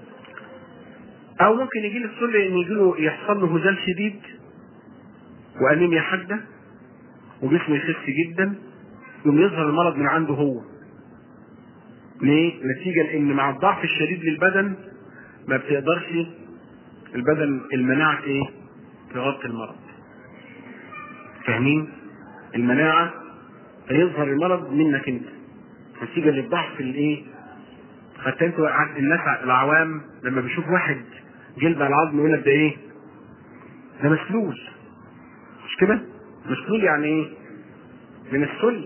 او ممكن يجي له السل ان يجي له يحصل له هزال شديد وانيميا حاده وجسمه يخس جدا، يوم يظهر المرض من عنده هو. ليه؟ نتيجه لان مع الضعف الشديد للبدن ما بتقدرش البدن المناعه ايه؟ تغطي المرض. فاهمين؟ المناعه هيظهر المرض منك انت نتيجه للضعف الايه؟ حتى انتوا الناس العوام لما بيشوف واحد جلد على العظم يقول لك ده ايه؟ ده مسلول. مش كده؟ مسلول يعني ايه؟ من السل.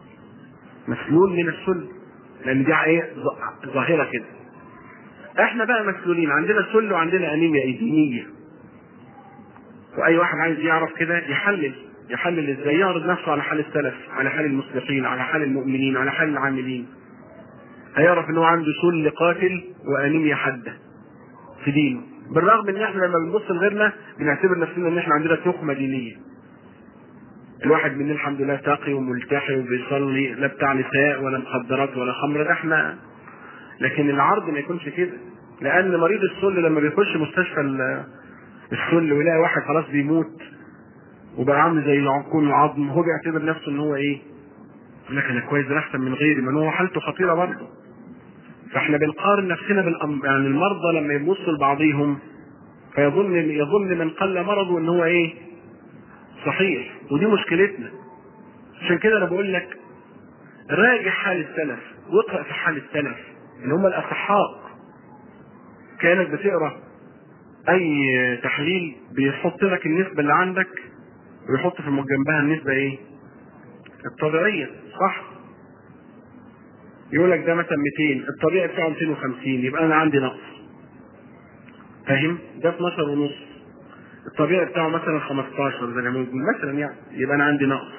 مسلول من السل، لان دي ايه؟ ظاهره كده. احنا بقى مسلولين، عندنا سل وعندنا انيميا ايدينيه. واي واحد عايز يعرف كده يحلل يحلل ازاي، يعرض نفسه على حال السلف، على حال المصلحين، على حال المؤمنين، على حال العاملين، هيعرف ان هو عنده سل قاتل وانيميا حاده في دينه. بالرغم ان احنا لما بنبص لغيرنا بنعتبر نفسنا ان احنا عندنا تخمه دينيه. الواحد مننا الحمد لله تقي وملتحي وبيصلي، لا بتاع نساء ولا مخدرات ولا خمر، ده احنا. لكن العرض ما يكونش كده، لان مريض السل لما بيخش مستشفى السل ويلاقي واحد خلاص بيموت وبقى عامل زي العنقود العظم، هو بيعتبر نفسه ان هو ايه؟ يقول لك انا كويس، ده احسن من غيري، ما هو حالته خطيره برضه. فاحنا بنقارن نفسنا بالأم... يعني المرضى لما يبصوا لبعضهم فيظن يظن من قل مرضه ان هو ايه؟ صحيح. ودي مشكلتنا. عشان كده انا بقول لك راجع حال السلف واقرا في حال السلف اللي هم الاصحاء. كانت بتقرا اي تحليل بيحط لك النسبه اللي عندك ويحط في جنبها النسبه ايه؟ الطبيعيه، صح؟ يقول لك ده مثلا مئتين، الطبيعي بتاعه مئتين وخمسين، يبقى انا عندي نقص. فاهم؟ ده اتناشر ونص، الطبيعي بتاعه مثلا خمستاشر زي ما بنقول مثلا، يعني يبقى انا عندي نقص.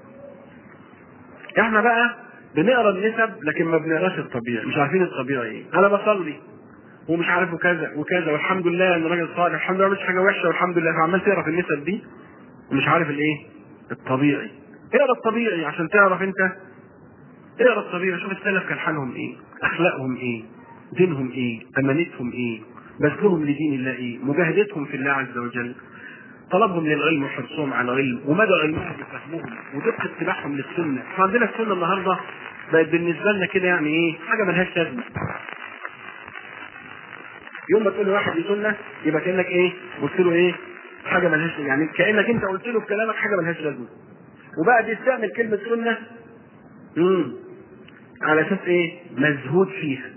احنا بقى بنقرا النسب لكن ما بنقراش الطبيعي، مش عارفين الطبيعي ايه. انا بصلي ومش عارف وكذا وكذا والحمد لله انا راجل صالح، الحمد لله مش حاجه وحشه والحمد لله، فعمال تقرا في النسب دي ومش عارف الايه؟ الطبيعي. اقرا الطبيعي عشان تعرف انت. اقرا الطبيعي، شوف السلف كان حالهم ايه؟ اخلاقهم ايه؟ دينهم ايه؟ امانتهم ايه؟ بذلهم لدين الله ايه؟ مجاهدتهم في الله عز وجل، طلبهم للعلم وحرصهم على العلم ومدى علمهم وفهمهم ودقه اتباعهم للسنه. فعندنا السنه النهارده بقت بالنسبه لنا كده يعني ايه؟ حاجه ملهاش لازمه. يوم ما تقول لواحد سنه يبقى كانك ايه؟ قلت له ايه؟ حاجه ملهاش، يعني كانك انت قلت له في كلامك حاجه ملهاش لازمه. وبقى بيستعمل كلمه سنه امم على اساس ايه؟ مزهود فيها.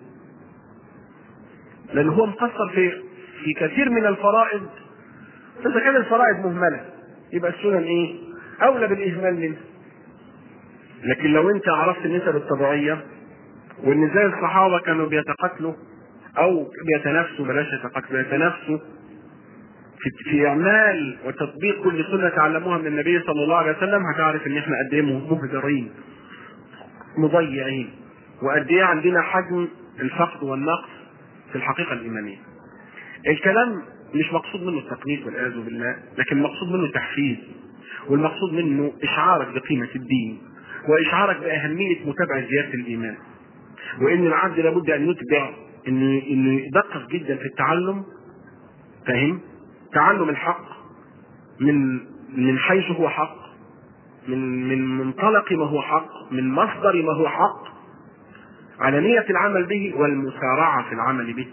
لان هو مقصر في في كثير من الفرائض. فاذا كان الفرائض مهمله يبقى السنن ايه؟ اولى بالاجمال منها. لكن لو انت عرفت النسب الطبيعيه وان زي الصحابه كانوا بيتقاتلوا او بيتنافسوا، بلاش يتقاتلوا، بيتنافسوا في في اعمال وتطبيق كل سنه تعلموها من النبي صلى الله عليه وسلم، هتعرف ان احنا قد ايه مهدرين مضيعين، وقد ايه عندنا حجم الفقد والنقص في الحقيقه الايمانيه. الكلام مش مقصود منه التقنيط والعياذ بالله، لكن مقصود منه التحفيز، والمقصود منه اشعارك بقيمه الدين واشعارك باهميه متابعه زياده الايمان، وان العبد لابد ان يتبع انه انه يدقق جدا في التعلم. فاهم؟ تعلم الحق من من حيث هو حق، من من منطلق ما هو حق، من مصدر ما هو حق، على نية العمل به والمسارعة في العمل به.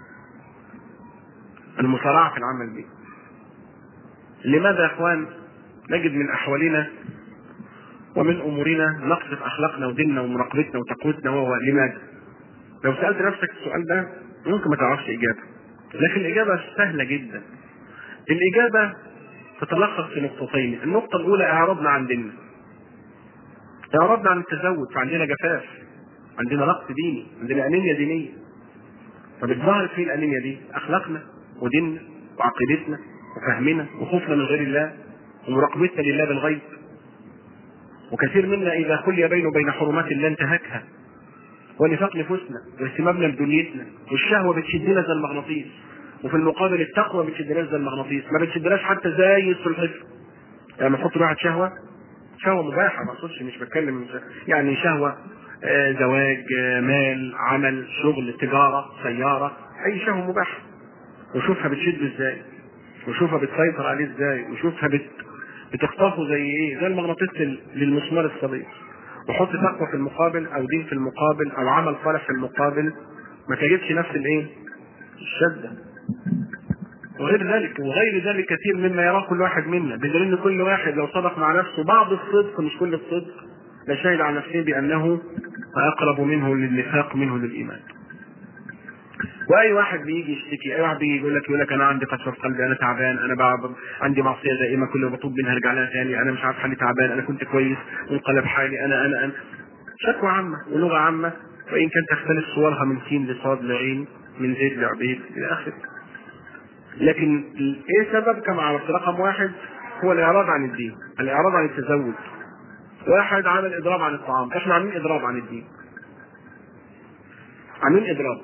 المسارعة في العمل به. لماذا يا اخوان نجد من احوالنا ومن امورنا نقص في اخلاقنا وديننا ومراقبتنا وتقوتنا؟ ولماذا؟ لو سألت نفسك السؤال ده ممكن ما تعرفش اجابة، لكن الاجابة سهلة جدا. الاجابة تتلخص في نقطتين. النقطة الاولى اعراضنا عن ديننا، اعراضنا عن التزوج، فعندنا جفاف، عندنا نقص ديني، عندنا انيميا دينية. فبتظهر في الانيميا دي اخلاقنا وديننا وعقيدتنا وفهمنا وخوفنا من غير الله ومراقبتنا لله بالغيب. وكثير منا اذا خلي بينه وبين حرمات الله انتهكها، ونفاق نفوسنا واهتمامنا بدنيتنا، والشهوه بتشدنا زي المغناطيس، وفي المقابل التقوى بتشدنا زي المغناطيس، ما بتشدناش حتى زي السلحفاه. يعني لما تحط واحد شهوه شهوه مباحه، ما اقصدش، مش بتكلم يعني شهوه آه زواج، آه مال، عمل، شغل، تجاره، سياره، اي شهوه مباحه. وشوفها بتشد ازاي، وشوفها بتسيطر عليه ازاي، وشوفها بت... بتخطفه زي ايه، زي المغناطيس للمسمار الصغير. وحط تقوى في المقابل او دين في المقابل او عمل صالح في المقابل، ما تجدش نفس الايه؟ الشده. وغير ذلك وغير ذلك كثير مما يراه كل واحد منا، بدليل ان كل واحد لو صدق مع نفسه بعض الصدق مش كل الصدق لشهد على نفسه بانه اقرب منه للنفاق منه للايمان. واي واحد بيجي يشتكي، اي واحد بيجي يقول لك يقول لك انا عندي قسوه في قلبي، انا تعبان، انا بعض عندي معصيه دائمه كل ما بطوب منها ارجع لها ثاني، انا مش عارف حالي تعبان، انا كنت كويس وانقلب حالي، انا انا انا شكوى عامه ولغه عامه، وان كانت تختلف صورها من سين لصاد لعين، من زيد لعبيد الى اخره. لكن ايه سبب؟ كما عرفت، رقم واحد هو الاعراض عن الدين، الاعراض عن التزوج. واحد عمل اضراب عن الطعام، احنا عاملين اضراب عن الدين، عاملين اضراب،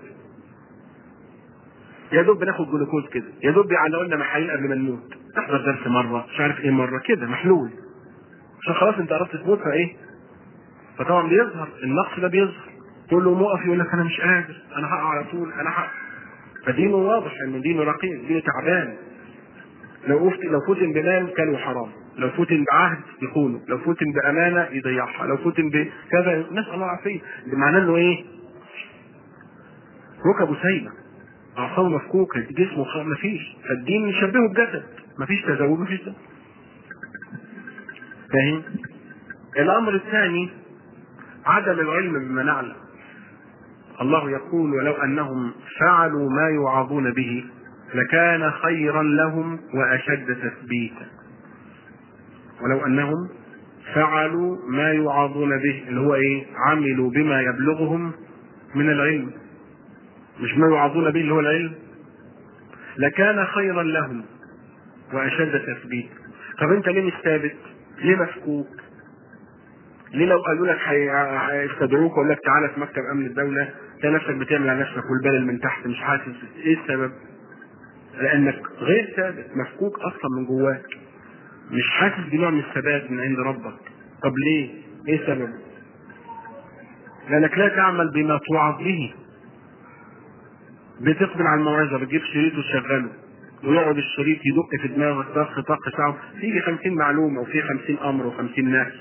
يا دوب بناخد جلوكوز كده، يا دوب بيعلقوا لنا محاليل قبل ما نموت، تحضر درس مره مش عارف ايه مره كده محلول، عشان خلاص انت قربت تموت فايه، فطبعا بيظهر النقص ده، بيظهر تقول له موقف يقول لك انا مش قادر، انا هقع على طول، انا هقع. فدينه واضح انه دينه رقيق، دينه تعبان. لو فت... لو فتن بمال كانوا حرام، لو فتن بعهد يخونه، لو فتن بامانه يضيعها، لو فتن بكذا نسال الله العافيه. معناه انه ايه؟ ركبه سايبه، اعصابه مفكوكه، جسمه خ... مفيش. فالدين يشبهه بجسد، مفيش تزوج مفيش ده. فاهم؟ الامر الثاني عدم العلم بما نعلم. الله يقول ولو انهم فعلوا ما يوعظون به لكان خيرا لهم واشد تثبيتا. ولو انهم فعلوا ما يوعظون به، اللي هو ايه؟ عملوا بما يبلغهم من العلم، مش ما يوعظون به اللي هو العلم، لكان خيرا لهم واشد تثبيتا. طب انت ليه مش ثابت؟ ليه مفكوك؟ ليه لو قالوا لك هيستدعوك ويقول لك تعالى في مكتب امن الدوله تلاقي نفسك بتعمل على نفسك والبلل من تحت مش حاسس؟ ايه السبب؟ لانك غير ثابت، مفكوك اصلا من جواك، مش حاسس بنوع من الثبات من عند ربك. طب ليه؟ ايه السبب؟ لانك لا تعمل بما توعظ به. بتقبل على الموعظه، بتجيب شريط وتشغله ويقعد الشريط يدق في دماغك طخ طخ ساعه، فيجي خمسين معلومه وفي خمسين امر وخمسين ناس.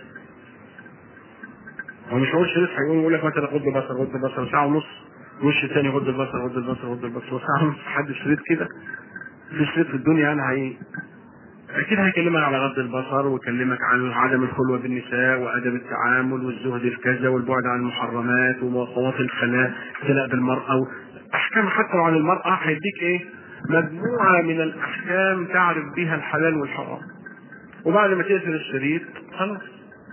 هو مش هو الشريط هيقول يقول لك مثلا غض البصر غض البصر ساعه ونص، وش الثاني غض البصر غض البصر غض البصر وساعه ونص، حد الشريط كده؟ في شريط في الدنيا انا هي اكيد هيكلمك على غض البصر، ويكلمك عن عدم الخلوه بالنساء وادب التعامل والزهد في كذا والبعد عن المحرمات ومواصفات الخلاء اختلاء بالمراه، احكام حتى عن المراه هيديك ايه؟ مجموعه من الاحكام تعرف بها الحلال والحرام. وبعد ما تقفل الشريط خلاص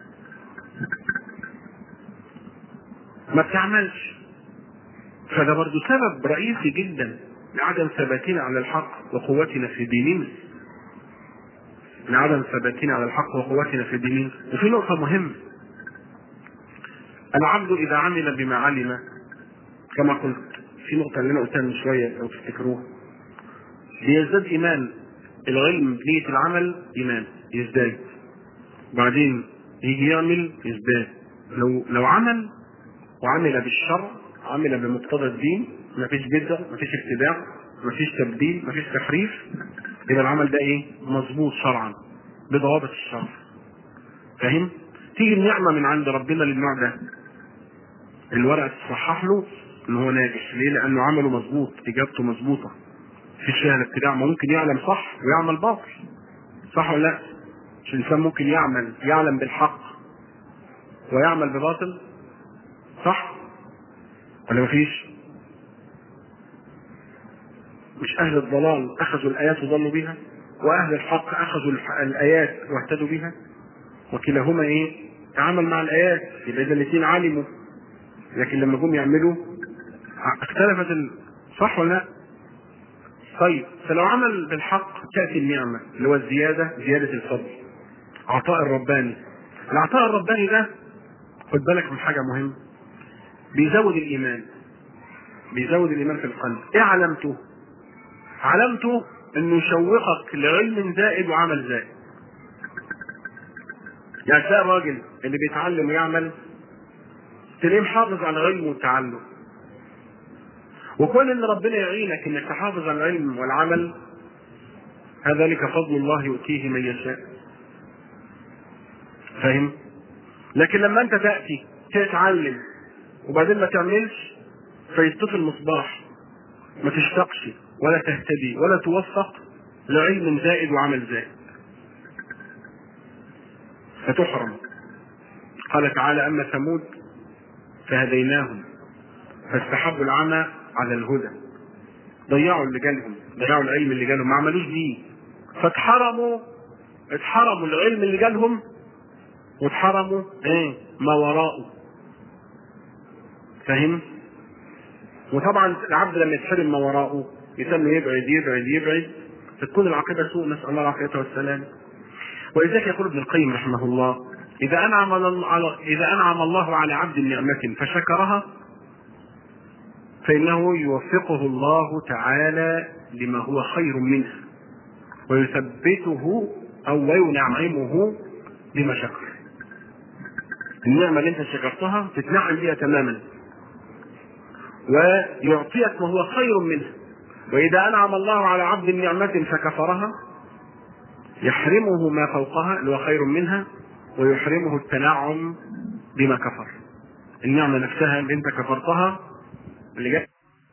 ما بتعملش. فده برضه سبب رئيسي جدا لعدم ثباتنا على الحق وقوتنا في ديننا، لعدم ثباتنا على الحق وقوتنا في ديننا. وفي نقطة مهمة، العبد إذا عمل بما علم، كما قلت في نقطة اللي أنا قلتها من شوية لو تفتكروها، بيزداد إيمان. العلم بنية العمل إيمان يزداد، بعدين يجي يعمل يزداد. لو لو عمل وعمل بالشرع، عمل بمقتضى الدين، مفيش بدع، مفيش ابتداع، مفيش تبديل، مفيش تحريف، يبقى العمل ده ايه؟ مظبوط شرعا بضوابط الشرع. فاهم؟ تيجي النعمه من عند ربنا للنوع ده، الورقه تصحح له ان هو ناجح. ليه؟ لانه عمله مظبوط، اجابته مظبوطه، في فيها الابتداع. ما ممكن يعلم صح ويعمل باطل، صح ولا لا؟ مش الانسان ممكن يعمل يعلم بالحق ويعمل بباطل، صح ولا مفيش؟ مش اهل الضلال اخذوا الايات وضلوا بها، واهل الحق اخذوا الايات واهتدوا بها، وكلاهما ايه؟ تعامل مع الايات. يبقى اذا الاثنين علموا، لكن لما جم يعملوا اختلفت ال... صح ولا لا؟ طيب فلو عمل بالحق تاتي النعمه اللي هو الزياده، زياده الفضل، عطاء الرباني. العطاء الرباني ده خد بالك من حاجه مهمه، بيزود الايمان، بيزود الايمان في القلب. ايه علامته؟ علامته انه يشوقك لعلم زائد وعمل زائد. يعني تلاقي الراجل اللي بيتعلم ويعمل تلاقيه محافظ على علمه والتعلم، وكون ان ربنا يعينك انك تحافظ على العلم والعمل، هذا لك فضل الله يؤتيه من يشاء. فاهم؟ لكن لما انت تأتي تتعلم وبعدين ما تعملش، فيطفي المصباح، ما تشتقش ولا تهتدي ولا توفق لعلم زائد وعمل زائد، فتحرم. قال تعالى: أما ثمود فهديناهم فاستحبوا العمى على الهدى. ضيعوا اللي جالهم، ضيعوا العلم اللي جالهم، ما عملوش بيه، فاتحرموا اتحرموا العلم اللي جالهم، واتحرموا ايه ما وراءه. فاهم؟ وطبعا العبد لما يتحرم ما وراءه يتم يبعد يبعد يبعد، فتكون العاقبه سوء، نسال الله العافيه والسلام. ولذلك يقول ابن القيم رحمه الله: اذا انعم على اذا انعم الله على عبد نعمه فشكرها، فانه يوفقه الله تعالى لما هو خير منها، ويثبته او وينعمه بما شكر. النعمه اللي انت شكرتها تتنعم بها تماما، ويعطيك ما هو خير منها. واذا انعم الله على عبد نعمه فكفرها، يحرمه ما فوقها اللي هو خير منها، ويحرمه التنعم بما كفر. النعمه نفسها اللي انت كفرتها اللي جاء.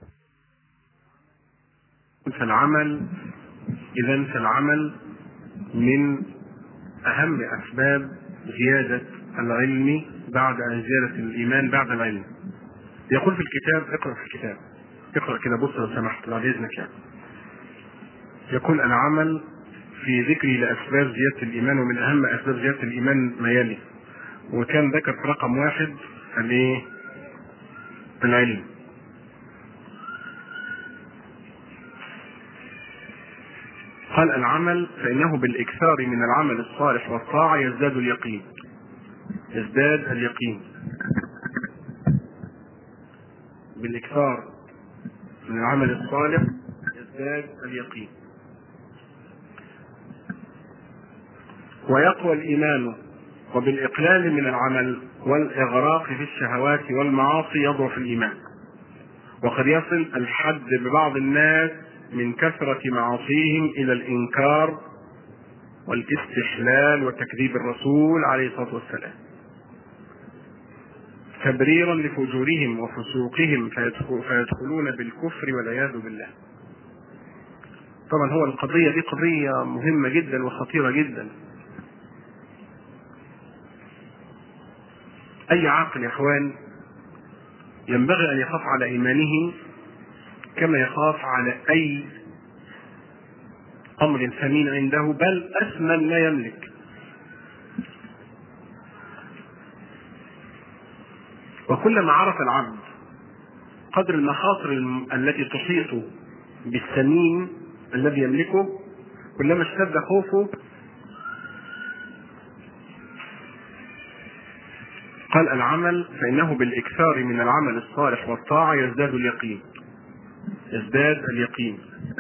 فالعمل اذا فالعمل من اهم اسباب زياده العلم بعد زياده الايمان بعد العلم. يقول في الكتاب، اقرا في الكتاب، اقرا كده، بص لو سمحت بعد اذنك يعني. يقول: العمل في ذكري لاسباب زياده الايمان، ومن اهم اسباب زياده الايمان ما يلي. وكان ذكر في رقم واحد الايه؟ العلم. قال: العمل فانه بالاكثار من العمل الصالح والطاعه يزداد اليقين. يزداد اليقين بالاكثار من العمل الصالح يزداد اليقين. ويقوى الإيمان، وبالإقلال من العمل والإغراق في الشهوات والمعاصي يضعف الإيمان. وقد يصل الحد ببعض الناس من كثرة معاصيهم إلى الإنكار والاستحلال وتكذيب الرسول عليه الصلاة والسلام، تبريرا لفجورهم وفسوقهم، فيدخلون بالكفر والعياذ بالله. طبعا هو القضية دي قضية مهمة جدا وخطيرة جدا. أي عاقل يا إخوان ينبغي أن يخاف على إيمانه كما يخاف على أي أمر ثمين عنده، بل أثمن ما يملك. وكلما عرف العبد قدر المخاطر التي تحيط بالثمين الذي يملكه، كلما اشتد خوفه. قال: العمل فإنه بالإكثار من العمل الصالح والطاعة يزداد اليقين. يزداد اليقين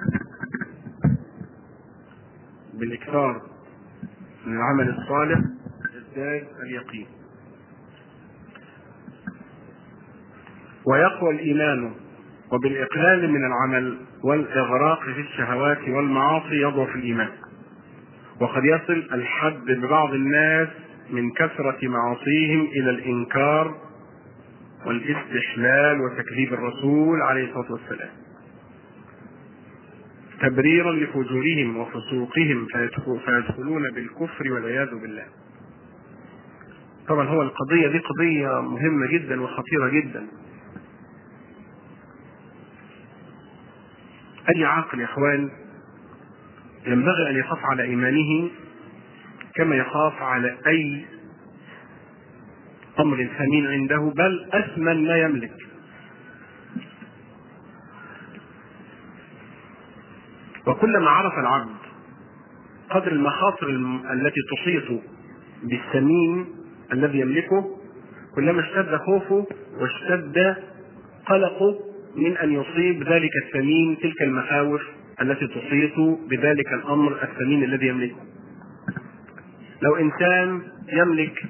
بالإكثار من العمل الصالح يزداد اليقين. ويقوى الإيمان، وبالإقلال من العمل والإغراق في الشهوات والمعاصي يضعف الإيمان. وقد يصل الحد ببعض الناس من كثرة معاصيهم إلى الإنكار والاستحلال وتكذيب الرسول عليه الصلاة والسلام، تبريرا لفجورهم وفسوقهم، فيدخلون بالكفر والعياذ بالله. طبعا هو القضية دي قضية مهمة جدا وخطيرة جدا. أي عاقل يا إخوان ينبغي أن يخاف على إيمانه كما يخاف على أي أمر ثمين عنده، بل أثمن ما يملك. وكلما عرف العبد قدر المخاطر التي تحيط بالثمين الذي يملكه، كلما اشتد خوفه واشتد قلقه من أن يصيب ذلك الثمين تلك المخاوف التي تحيط بذلك الأمر الثمين الذي يملكه. لو إنسان يملك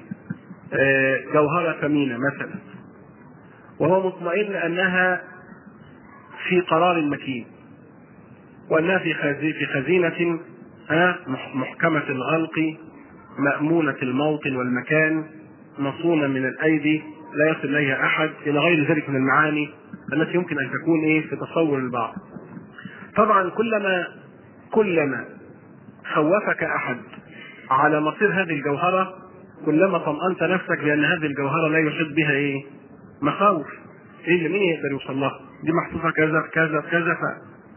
جوهرة ثمينة مثلا، وهو مطمئن أنها في قرار مكين، وأنها في في خزينة محكمة الغلق مأمونة الموطن والمكان مصونة من الأيدي لا يصل إليها أحد، إلى غير ذلك من المعاني التي يمكن أن تكون إيه في تصور البعض. طبعا كلما كلما خوفك أحد على مصير هذه الجوهرة كلما طمأنت نفسك بأن هذه الجوهرة لا يحيط بها إيه مخاوف. إيه اللي مين يقدر يوصل لها؟ دي محطوطة كذا كذا كذا. ف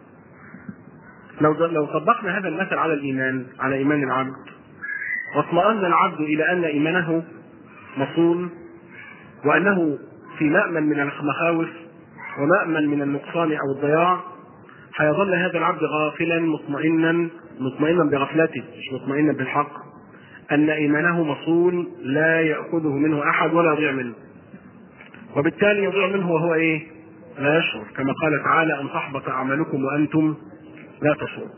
لو لو طبقنا هذا المثل على الإيمان، على إيمان العبد، واطمأن العبد إلى أن إيمانه مصون وأنه في مأمن من المخاوف ومأمن من النقصان أو الضياع، هيظل هذا العبد غافلا مطمئنا مطمئنا بغفلته، مش مطمئنا بالحق، أن إيمانه مصون لا يأخذه منه أحد ولا يضيع منه، وبالتالي يضيع منه وهو إيه؟ لا يشعر، كما قال تعالى: أن تحبط أعمالكم وأنتم لا تشعرون.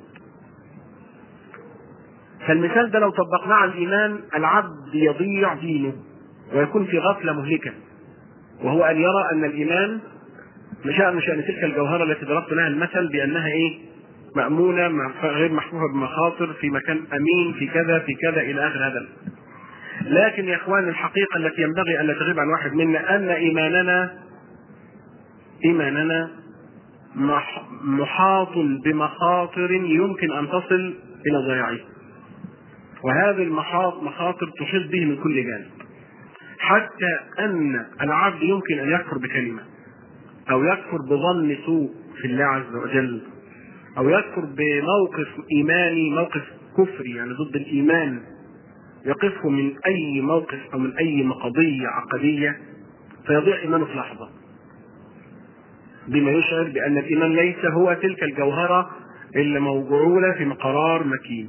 فالمثال ده لو طبقناه على الإيمان، العبد يضيع دينه ويكون في غفلة مهلكة، وهو أن يرى أن الإيمان مشاء من شأن تلك الجوهرة التي ضربت لها المثل بأنها إيه؟ مأمونة غير محفوفة بمخاطر، في مكان أمين، في كذا في كذا إلى آخر هذا. لكن يا إخوان، الحقيقة التي ينبغي أن لا تغيب عن واحد منا أن إيماننا إيماننا محاط بمخاطر يمكن أن تصل إلى ضياعه، وهذه المخاطر مخاطر تحيط به من كل جانب، حتى أن العبد يمكن أن يكفر بكلمة، أو يكفر بظن سوء في الله عز وجل، أو يكفر بموقف إيماني، موقف كفري يعني ضد الإيمان، يقفه من أي موقف أو من أي قضية عقدية، فيضيع إيمانه في لحظة، بما يشعر بأن الإيمان ليس هو تلك الجوهرة اللي موجودة في قرار مكين.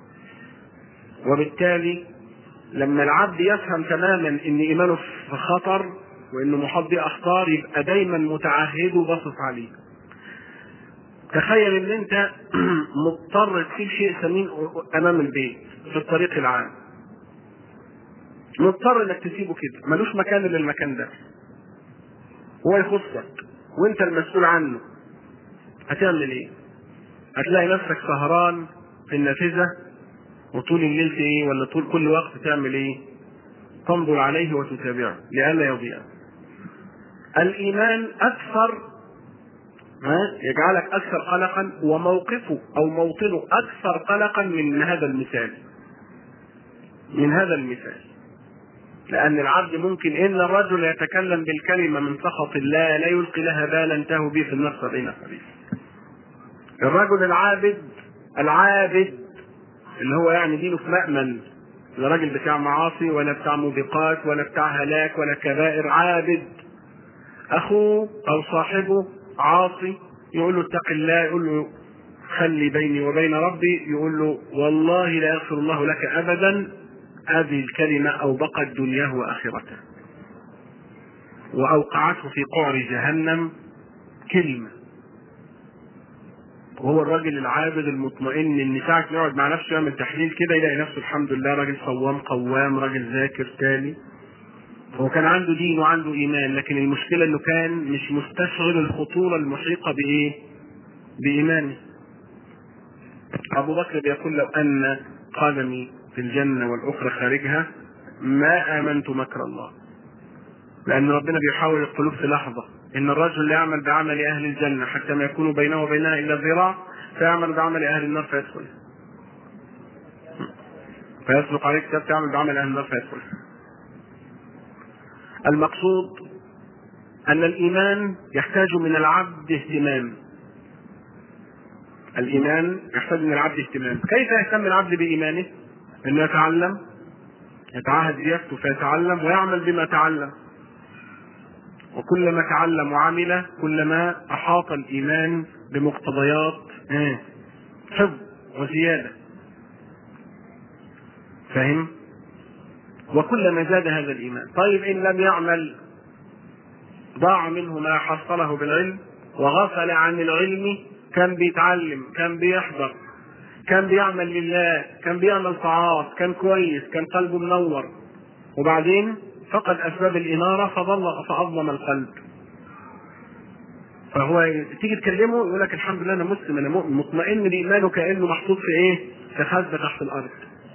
وبالتالي لما العبد يفهم تماما ان ايمانه في خطر وانه محاط باخطار، يبقى دايما متعهد وباصص عليه. تخيل ان انت مضطر تسيب شيء ثمين امام البيت في الطريق العام، مضطر انك تسيبه كده، ملوش مكان الا المكان ده، هو يخصك وانت المسؤول عنه، هتعمل ايه؟ هتلاقي نفسك سهران في النافذة وطول الليل ايه، ولا طول كل وقت تعمل ايه؟ تنظر عليه وتتابعه لئلا يضيع. الايمان اكثر يجعلك اكثر قلقا، وموقفه او موطنه اكثر قلقا من هذا المثال من هذا المثال لان العبد ممكن ان الرجل يتكلم بالكلمة من سخط الله لا يلقي لها بالا انتهوا به في النار سبعين خريف. الرجل العابد العابد اللي هو يعني دينه في مأمن، لا راجل بتاع معاصي ولا بتاع موبقات ولا بتاع هلاك ولا كبائر، عابد، اخوه او صاحبه عاصي يقول له اتق الله، يقول له خلي بيني وبين ربي، يقول له والله لا يغفر الله لك ابدا، هذه الكلمة اوبقت دنياه واخرته واوقعته في قعر جهنم كلمة. وهو الراجل العابد المطمئن ان ساعة يقعد مع نفسه يعمل تحليل كده يلاقي نفسه الحمد لله راجل صوام قوام، راجل ذاكر تالي، هو كان عنده دين وعنده ايمان، لكن المشكلة انه كان مش مستشعر الخطورة المحيطة بايه؟ بايمانه. ابو بكر بيقول لو ان قدمي في الجنة والاخرى خارجها ما امنت مكر الله، لان ربنا بيحاول القلوب في لحظة. ان الرجل يعمل بعمل اهل الجنة حتى ما يكون بينه وبينها الا ذراع، فيعمل بعمل اهل النار فيدخل، فيسبق عليك كتاب تعمل بعمل اهل النار فيدخل. المقصود ان الايمان يحتاج من العبد اهتمام، الايمان يحتاج من العبد اهتمام. كيف يهتم العبد بايمانه؟ انه يتعلم، يتعهد بيده فيتعلم ويعمل بما تعلم، وكلما تعلم وعمل كلما احاط الايمان بمقتضيات حفظ وزيادة، فهم؟ وكلما زاد هذا الايمان. طيب ان لم يعمل ضاع منه ما حصله بالعلم وغفل عن العلم، كان بيتعلم، كان بيحضر، كان بيعمل لله، كان بيعمل طاعات، كان كويس، كان قلبه منور، وبعدين فقد اسباب الانارة فظل فاظلم القلب. فهو تيجي تكلمه يقول لك الحمد لله انا مسلم، انا مؤمن، مطمئن بايمانه كانه محطوط في ايه؟ في خزنه تحت الارض.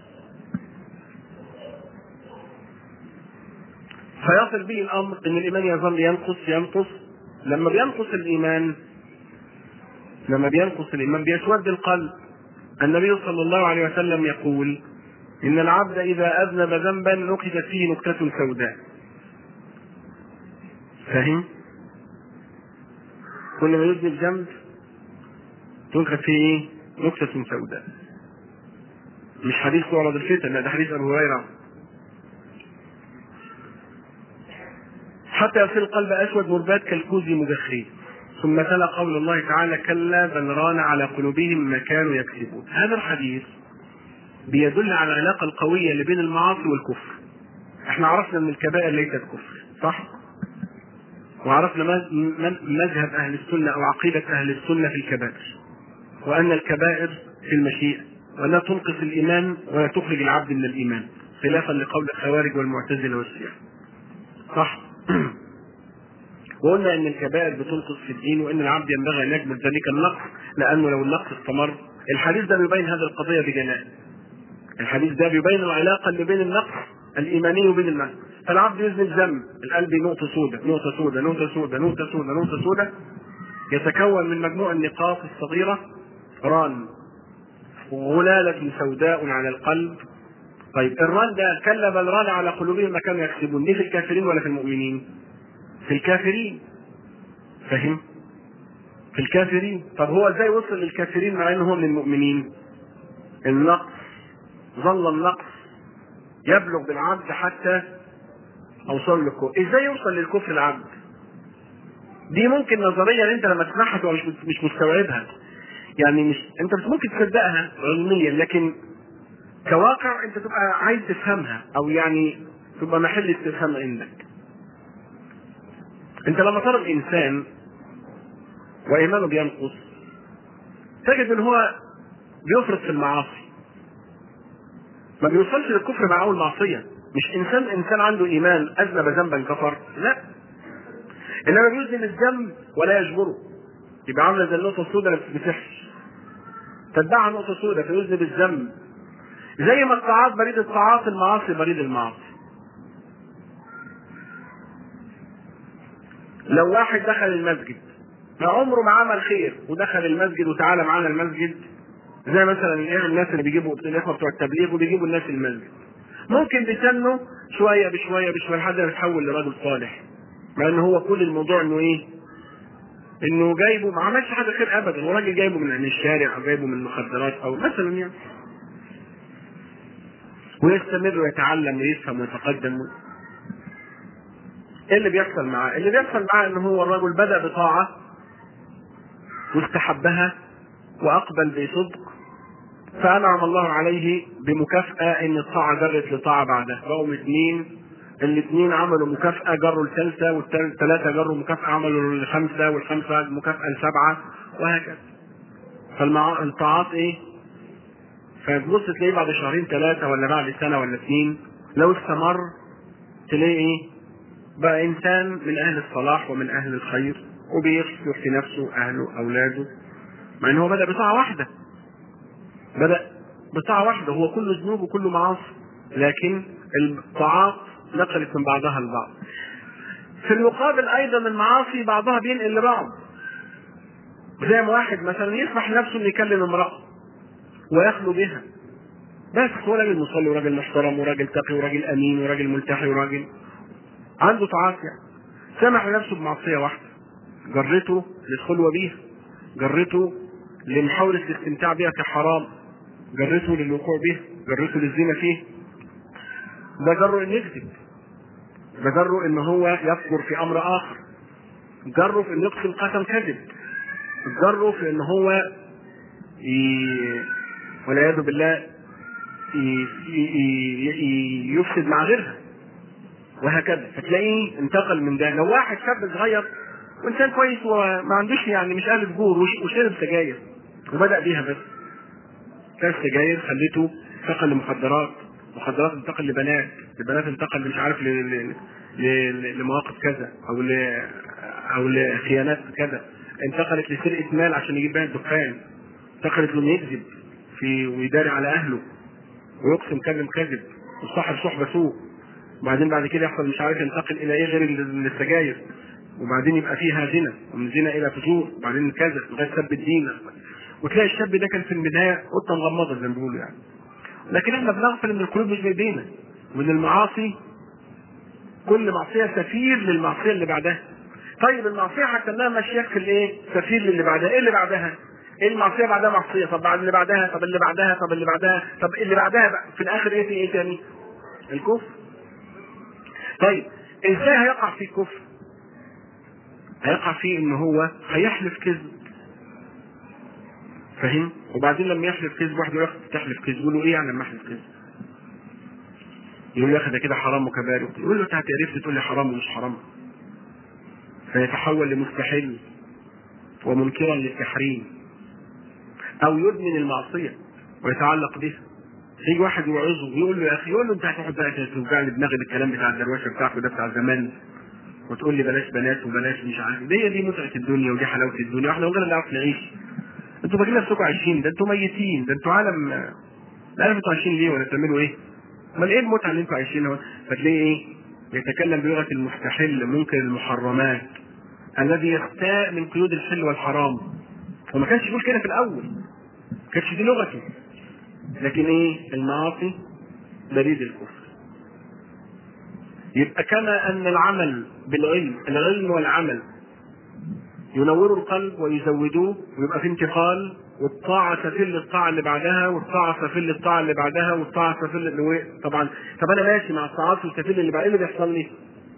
فيصل به الامر ان الايمان يظل ينقص ينقص. لما بينقص الايمان لما بينقص الايمان بيسود القلب. النبي صلى الله عليه وسلم يقول ان العبد اذا اذنب ذنبا نكتت فيه نكته سوداء. فاهم؟ كل ما يذنب ذنب تنكت فيه ايه؟ نكته سوداء. مش حديث تعرض الفتن، لا ده حديث ابو هريره. حتى يصير القلب اسود مرباد كالكوز مجخي. ثم تلا قول الله تعالى كلا بل ران على قلوبهم ما كانوا يكسبون. هذا الحديث بيدل على العلاقه القويه اللي بين المعاصي والكفر. احنا عرفنا ان الكبائر ليست كفر، صح؟ وعرفنا مذهب اهل السنه او عقيده اهل السنه في الكبائر، وان الكبائر في المشيئه، وانها تنقص الايمان ولا تخرج العبد من الايمان، خلافا لقول الخوارج والمعتزله والشيعه، صح؟ وقلنا ان الكبائر بتنقص في الدين، وان العبد ينبغي ان يجبر ذلك النقص، لانه لو النقص استمر. الحديث ده بيبين هذه القضيه بجلاء. الحديث ده بيبين العلاقه اللي بين النقص الايماني وبين النقص. فالعبد يذنب ذنب، القلب نقطه سوداء نقطه سوداء نقطه سوداء نقطه سوداء نقطه سوداء، يتكون من مجموع النقاط الصغيره ران، غلاله سوداء على القلب. طيب الران ده كلا بل ران على قلوبهم ما كانوا يكسبون، دي في الكافرين ولا في المؤمنين؟ في الكافرين. فهم؟ في الكافرين. طب هو ازاي وصل للكافرين مع انه هو من المؤمنين؟ النقص، ظل النقص يبلغ بالعبد حتى اوصل للكفر. ازاي يوصل للكفر العبد؟ دي ممكن نظريا انت لما تسمعها تبقى مش مش مستوعبها، يعني مش انت ممكن تصدقها علميا، لكن كواقع انت تبقى عايز تفهمها، او يعني تبقى محل استفهام عندك. انت لما ترى الانسان وايمانه بينقص تجد ان هو بيفرط في المعاصي، ما بيوصلش للكفر مع اول معصيه. مش انسان انسان عنده ايمان اذنب ذنبا كفر، لا، انما بيذنب الذنب ولا يجبره، يبقى عامله زي النقطه السوداء اللي بتفتحش، تتبعها نقطه سوداء فيذنب الذنب. زي ما الطاعات بريد الطاعات، المعاصي بريد المعاصي. لو واحد دخل المسجد ما عمره ما عمل خير ودخل المسجد وتعالى معانا المسجد، زي مثلا الناس اللي بيجيبوا الاخوه بتوع التبليغ وبيجيبوا الناس المسجد، ممكن بيستنوا شويه بشويه بشويه لحد ما يتحول لرجل صالح، مع ان هو كل الموضوع انه ايه؟ انه جايبه ما عملش حاجه خير ابدا، وراجل جايبه من الشارع او جايبه من المخدرات او مثلا يعني، ويستمر ويتعلم ويفهم ويتقدم. ايه اللي بيحصل معاه؟ اللي بيحصل معاه ان هو الرجل بدا بطاعه واستحبها واقبل بصدق، فانعم الله عليه بمكافاه ان الطاعه جرت لطاعه بعدها، بقوا اثنين، الاثنين عملوا مكافاه جروا الثالثه، والثلاثه جروا مكافاه عملوا الخمسه، والخمسه مكافاه السبعه، وهكذا. فالطاعات ايه؟ فتبص تلاقيه بعد شهرين ثلاثه ولا بعد سنه ولا اثنين لو استمر تلاقيه ايه؟ بقى انسان من اهل الصلاح ومن اهل الخير، وبيصلح في نفسه اهله اولاده، مع ان هو بدا بطاعه واحده، بدا بطاعه واحده، هو كله ذنوب وكله معاصي، لكن الطاعات نقلت من بعضها البعض. في المقابل ايضا المعاصي بعضها بينقل لبعض، زي ما واحد مثلا يسمح نفسه انه يكلم امراه ويخلو بها، بس هو راجل مصلي وراجل محترم وراجل تقي وراجل امين وراجل ملتحي وراجل عنده طاعات، يعني سمح لنفسه بمعصيه واحده جرته للخلوه بيها، جرته لمحاوله الاستمتاع بها كحرام، جرته للوقوع بها، جرته للزنا فيه، ده جره ان يكذب، ده جره ان هو يفجر في امر اخر، جره في ان يقسم قسم كذب، جره في ان هو ي... والعياذ بالله ي... ي... يفسد مع غيرها، وهكذا. فتلاقيه انتقل من ده. لو واحد شاب صغير وانسان كويس وما عندوش يعني مش اهل فجور وشرب سجاير وبدا بيها، بس كان السجاير خليته انتقل لمخدرات، مخدرات انتقل لبنات، البنات انتقل مش عارف ل... ل... ل... لمواقف كذا او ل... او لخيانات كذا، انتقلت لسرقه مال عشان يجيب بيها الدخان، انتقلت له يكذب في ويداري على اهله ويقسم كلم كذب وصاحب صحبه سوء، وبعدين بعد كده يحصل مش عارف ينتقل الى ايه غير السجاير، وبعدين يبقى فيها زنا ومن زنا الى فجور، وبعدين كذا لغايه سب الدين، وتلاقي الشاب ده كان في البدايه قطه مغمضه زي ما بيقولوا يعني. لكن احنا بنغفل ان القلوب مش بايدينا، وان المعاصي كل معصيه سفير للمعصيه اللي بعدها. طيب المعصيه حتى انها ماشيه في الايه؟ سفير للي بعدها. ايه اللي بعدها؟ ايه المعصيه بعدها؟ معصيه. طب بعد اللي بعدها، طب اللي بعدها، طب اللي بعدها، طب اللي بعدها بقى. في الاخر ايه؟ في ايه تاني؟ الكفر. طيب ازاي هيقع في الكفر؟ هيقع فيه ان هو هيحلف كذب، فاهم؟ وبعدين لما يحلف كذب واحد يقول تحلف كذب، يقول له ايه يعني لما احلف كذب؟ يقول له يا اخي ده كده حرام وكبائر، يقول له انت عرفت تقول لي حرام ومش حرام؟ فيتحول لمستحيل ومنكرا للتحريم، او يدمن المعصيه ويتعلق بها. يجي واحد يوعظه ويقول له يا اخي، يقول له انت هتقعد بقى توجعني دماغي بالكلام بتاع الدروشه بتاعك ده بتاع زمان، وتقول لي بلاش بنات وبلاش مش عارف، دي دي متعه الدنيا ودي حلاوه الدنيا، واحنا غير اللي نعرف نعيش. انتوا فاكرين نفسكم عايشين؟ ده انتوا ميتين، ده انتوا عالم. لا عارف انتوا عايشين ليه ولا بتعملوا ايه؟ امال ايه المتعه اللي انتوا عايشينها؟ فتلاقيه ايه؟ يتكلم بلغه المستحل منكر المحرمات الذي يستاء من قيود الحل والحرام. وما كانش يقول كده في الاول، ما كانش دي لغته. لكن ايه؟ المعاصي بريد الكفر. يبقى كما ان العمل بالعلم، العلم والعمل ينوروا القلب ويزودوه ويبقى في انتقال، والطاعة سفير للطاعة اللي بعدها، والطاعة سفير للطاعة اللي بعدها، والطاعة سفير اللي طبعا. طب انا ماشي مع الطاعات والسفير اللي بعد، ايه اللي بيحصل لي؟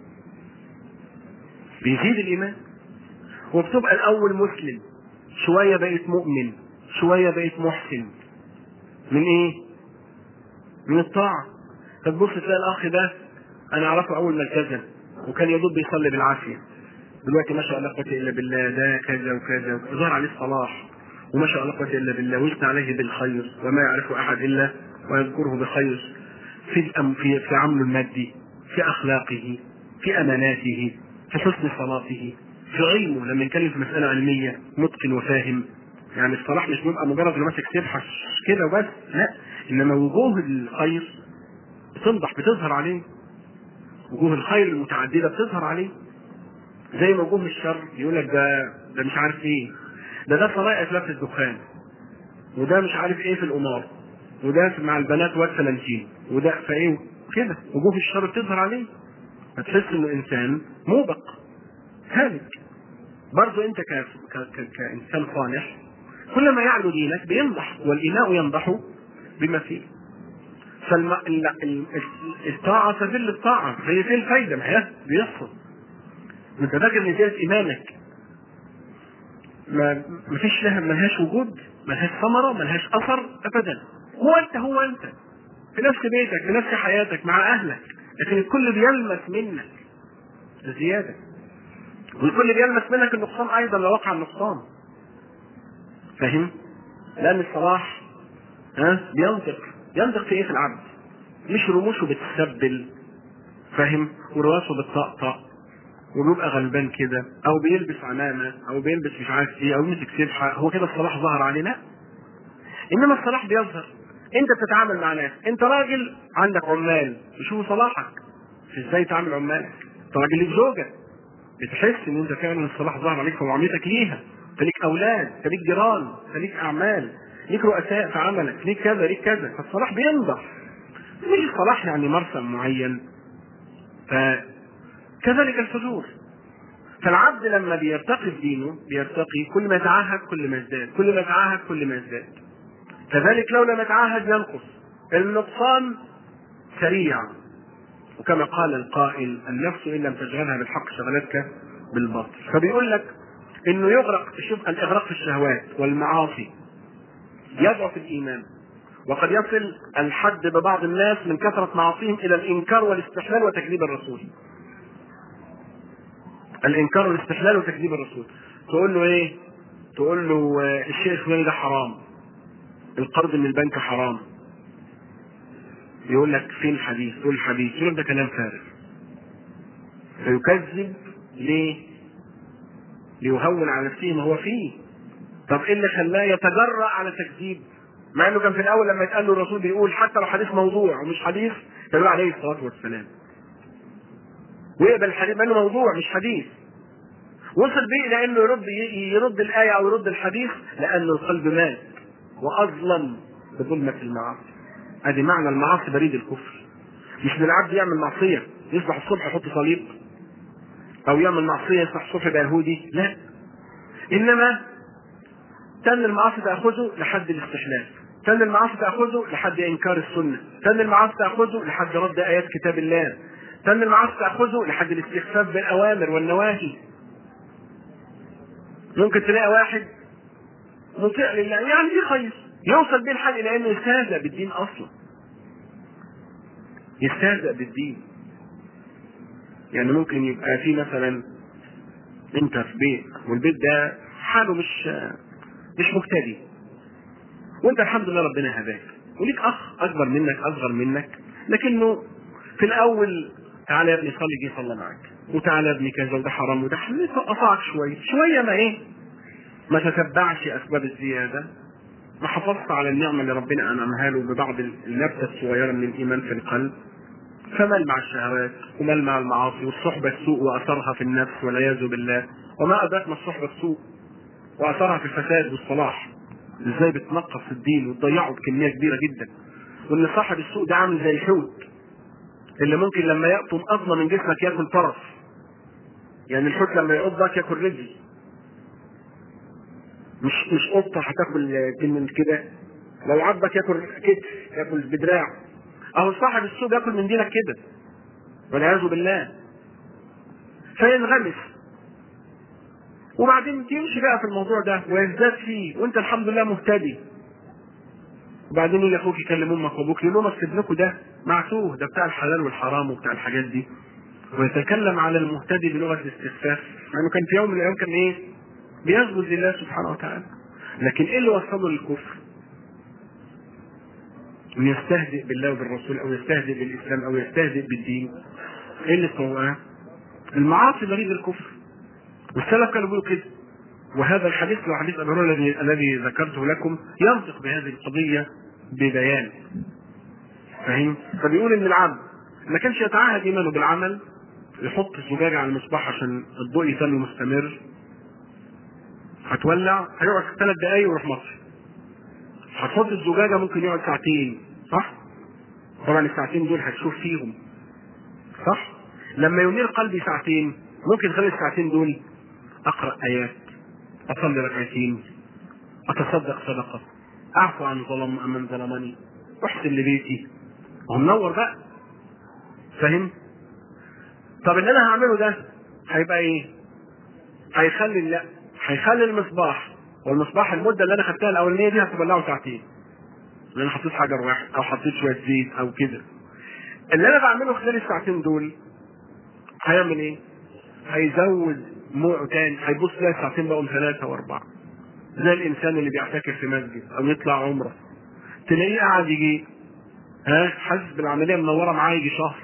بيزيد الايمان، وبتبقى الاول مسلم، شوية بقيت مؤمن، شوية بقيت محسن. من ايه؟ من الطاعة. فتبص تلاقي الاخ ده انا اعرفه اول ما التزم وكان يدوب بيصلي بالعافية، دلوقتي ما شاء الله قوة الا بالله ده كذا وكذا، ظهر عليه الصلاح وما شاء الله قوة الا بالله، ويثنى عليه بالخير وما يعرفه احد الا ويذكره بخير، في الأم في في عمله المادي، في اخلاقه، في اماناته، في حسن صلاته، في علمه. لما يتكلم في مسألة علمية متقن وفاهم. يعني الصلاح مش بيبقى مجرد انه ماسك سبحة كده وبس، لا، انما وجوه الخير بتنضح بتظهر عليه، وجوه الخير المتعددة بتظهر عليه. زي ما وجوه الشر يقول لك ده ده مش عارف ايه، ده ده صنايع افلاس الدخان، وده مش عارف ايه في القمار، وده مع البنات والسلامتين، وده فايه كده. وجوه الشر بتظهر عليه، هتحس انه انسان موبق هالك. برضه انت ك... ك... ك... كانسان صالح كلما يعلو دينك بينضح، والاناء ينضح بما فيه. فالم... ال... ال... الطاعه سبيل الطاعه، هي فين الفايده؟ ما هي بيحصل. انت فاكر ان زياده ايمانك ما مفيش لها، ملهاش وجود، ملهاش ثمره، ملهاش اثر ابدا. هو انت هو انت في نفس بيتك، في نفس حياتك مع اهلك، لكن الكل بيلمس منك الزياده، والكل بيلمس منك النقصان ايضا لو وقع النقصان. فاهم؟ لان الصلاح ها بينطق ينطق في ايه في العبد؟ مش رموشه بتسبل، فاهم؟ وراسه بتطقطق وبيبقى غلبان كده، او بيلبس عمامه، او بيلبس مش عارف ايه، او يمسك سبحه، هو كده الصلاح ظهر عليه؟ لا، انما الصلاح بيظهر انت بتتعامل مع ناس. انت راجل عندك عمال يشوفوا صلاحك في ازاي تعامل عمالك. انت راجل ليك زوجه بتحس ان انت فعلا الصلاح ظهر عليك في معاملتك ليها. انت ليك اولاد، انت ليك جيران، انت ليك اعمال، ليك رؤساء في عملك، ليك كذا ليك كذا. فالصلاح بينضح، مش الصلاح يعني مرسم معين. فكذلك الفجور. فالعبد لما بيرتقي في دينه بيرتقي، كل ما يتعاهد كل ما يزداد، كل ما يتعاهد كل ما يزداد. كذلك لو لم يتعاهد ينقص. النقصان سريع، وكما قال القائل النفس ان لم تشغلها بالحق شغلتك بالباطل. فبيقول لك انه يغرق، شوف الاغراق في الشهوات والمعاصي يضعف الايمان، وقد يصل الحد ببعض الناس من كثرة معاصيهم الى الانكار والاستحلال وتكذيب الرسول. الانكار والاستحلال وتكذيب الرسول. تقول له ايه؟ تقول له الشيء الفلاني ده حرام، القرض من البنك حرام، يقول لك فين الحديث؟ تقول الحديث، يقول ده كلام فارغ. فيكذب ليه؟ ليهون على نفسه ما هو فيه. طب ايه اللي خلاه يتجرأ على تكذيب؟ مع انه كان في الاول لما يتقال له الرسول بيقول حتى لو حديث موضوع ومش حديث يقول عليه الصلاه والسلام، ويقبل الحديث مع انه موضوع مش حديث. وصل بيه الى انه يرد يرد الايه او يرد الحديث لانه القلب مات واظلم بظلمه المعاصي. ادي معنى المعاصي بريد الكفر. مش بالعبد يعمل معصيه يصبح الصبح يحط صليب، او يعمل معصيه يصبح الصبح يبقى يهودي، لا، انما تن المعاصي تاخذه لحد الاستحلال، تن المعاصي تاخذه لحد انكار السنه، تن المعاصي تاخذه لحد رد ايات كتاب الله، تن المعاصي تاخذه لحد الاستخفاف بالاوامر والنواهي. ممكن تلاقي واحد مطيع لله يعني دي خير، يوصل بيه الحال الى انه يستهزأ بالدين اصلا، يستهزأ بالدين. يعني ممكن يبقى في مثلا انت في بيت والبيت ده حاله مش مش مبتدئ، وانت الحمد لله ربنا هداك، وليك اخ اكبر منك اصغر منك، لكنه في الاول تعالى يا ابني صلي، جه صلى معاك، وتعالى يا ابني كذا وده حرام وده حلال، قطعك شويه شويه، ما ايه ما تتبعش اسباب الزياده، ما حافظت على النعمه اللي ربنا انعمها له ببعض النبته الصغيره من الايمان في القلب، فمل مع الشهوات ومل مع المعاصي والصحبه السوء واثرها في النفس والعياذ بالله. وما ادراك ما الصحبه السوء واثرها في الفساد والصلاح، ازاي بتنقص الدين وتضيعه بكميه كبيره جدا. وان صاحب السوء ده عامل زي الحوت اللي ممكن لما يقطم قطمه من جسمك ياكل طرف، يعني الحوت لما يقضك ياكل رجل، مش مش قطه هتاكل من كده، لو عضك ياكل كتف، ياكل بدراع. اهو صاحب السوء بياكل من دينك كده والعياذ بالله، فينغمس وبعدين تمشي بقى في الموضوع ده ويزداد فيه وانت الحمد لله مهتدي. وبعدين يجي اخوك يكلم امك وابوك يقول لهم اصل ابنكم ده معتوه، ده بتاع الحلال والحرام وبتاع الحاجات دي، ويتكلم على المهتدي بلغه الاستخفاف، لانه يعني كان في يوم من الايام كان ايه؟ بيسجد لله سبحانه وتعالى. لكن ايه اللي وصله للكفر؟ ان يستهزئ بالله وبالرسول، او يستهزئ بالاسلام، او يستهزئ بالدين. ايه اللي سواه؟ المعاصي بريد الكفر، والسلف كانوا بيقولوا كده. وهذا الحديث لو حديث ابي هريره الذي الذي ذكرته لكم ينطق بهذه القضيه ببيان. فاهم؟ فبيقول ان العبد ما كانش يتعهد ايمانه بالعمل، يحط الزجاجه على المصباح عشان الضوء يتم مستمر، هتولع هيقعد ثلاث دقايق ويروح مصر. هتحط الزجاجه ممكن يقعد ساعتين، صح؟ طبعا الساعتين دول هتشوف فيهم، صح؟ لما ينير قلبي ساعتين ممكن خلال الساعتين دول اقرا ايات، اصلي ركعتين، اتصدق صدقه، اعفو عن ظلم من ظلمني، احسن لبيتي، وهو منور بقى. فاهم؟ طب اللي انا هعمله ده هيبقى ايه؟ هيخلي لا هيخلي المصباح، والمصباح المده اللي انا خدتها الاولانيه دي هتبلعه ساعتين، لان انا حطيت حجر واحد او حطيت شويه زيت او كده. اللي انا بعمله خلال الساعتين دول هيعمل ايه؟ هيزود موعه تاني، هيبص لها ساعتين بقوا ثلاثه واربعه. زي الانسان اللي بيعتكف في مسجد او يطلع عمره، تلاقيه قاعد يجي ها حاسس بالعمليه منوره معاه يجي شهر.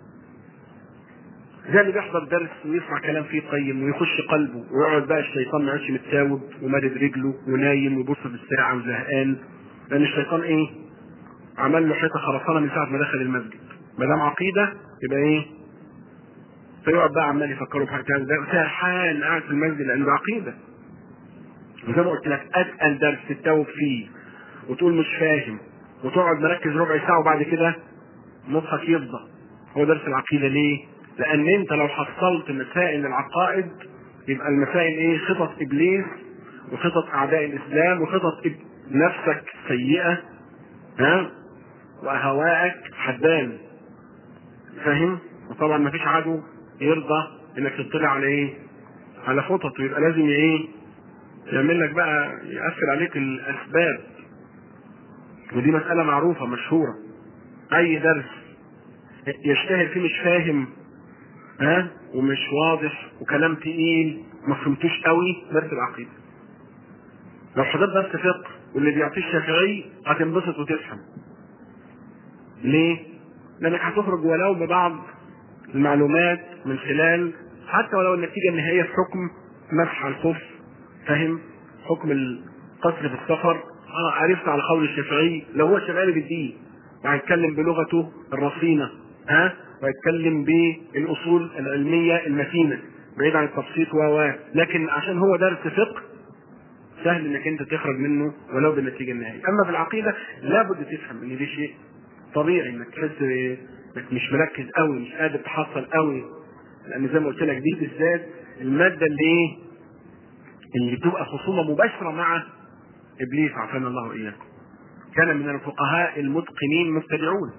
زي اللي بيحضر درس ويسمع كلام فيه قيم ويخش قلبه، ويقعد بقى الشيطان ما عادش متساوب ومادد رجله ونايم ويبص في الساعه وزهقان، لان الشيطان ايه؟ عمل له حيطه خرسانه من ساعه ما دخل المسجد. ما دام عقيده يبقى ايه؟ فيقعد بقى عمال يفكروا في حاجه ده سرحان قاعد في المسجد لانه ده عقيده. وزي ما قلت لك اتقل درس تتوب فيه وتقول مش فاهم وتقعد مركز ربع ساعه وبعد كده مخك يفضى، هو درس العقيده. ليه؟ لان انت لو حصلت مسائل العقائد يبقى المسائل ايه؟ خطط ابليس وخطط اعداء الاسلام وخطط نفسك سيئه، ها، واهواءك حدان. فاهم؟ وطبعا ما فيش عدو يرضى انك تطلع على ايه؟ على خطط، ويبقى لازم ايه؟ يعمل لك بقى يقفل عليك الاسباب. ودي مساله معروفه مشهوره، اي درس يشتهر فيه مش فاهم، ها، ومش واضح وكلام تقيل ما فهمتوش قوي، درس العقيده. لو حضرت درس فقه واللي بيعطيه الشافعي هتنبسط وتفهم. ليه؟ لانك هتخرج ولو ببعض المعلومات من خلال، حتى ولو النتيجه النهائيه في حكم مسح الخف، فاهم؟ حكم القصر في السفر، اه عرفت على قول الشافعي لو هو الشافعي بالدين وهيتكلم بلغته الرصينه، ها، ويتكلم بالاصول العلميه المتينه بعيد عن التبسيط و لكن عشان هو درس فقه سهل انك انت تخرج منه ولو بالنتيجه النهائيه. اما في العقيده لابد تفهم ان دي شيء طبيعي انك تحس انك مش مركز قوي، مش قادر تحصل قوي، لان زي ما قلت لك دي بالذات الماده اللي ايه اللي بتبقى خصومه مباشره مع ابليس عافانا الله واياكم. كان من الفقهاء المتقنين مبتدعون،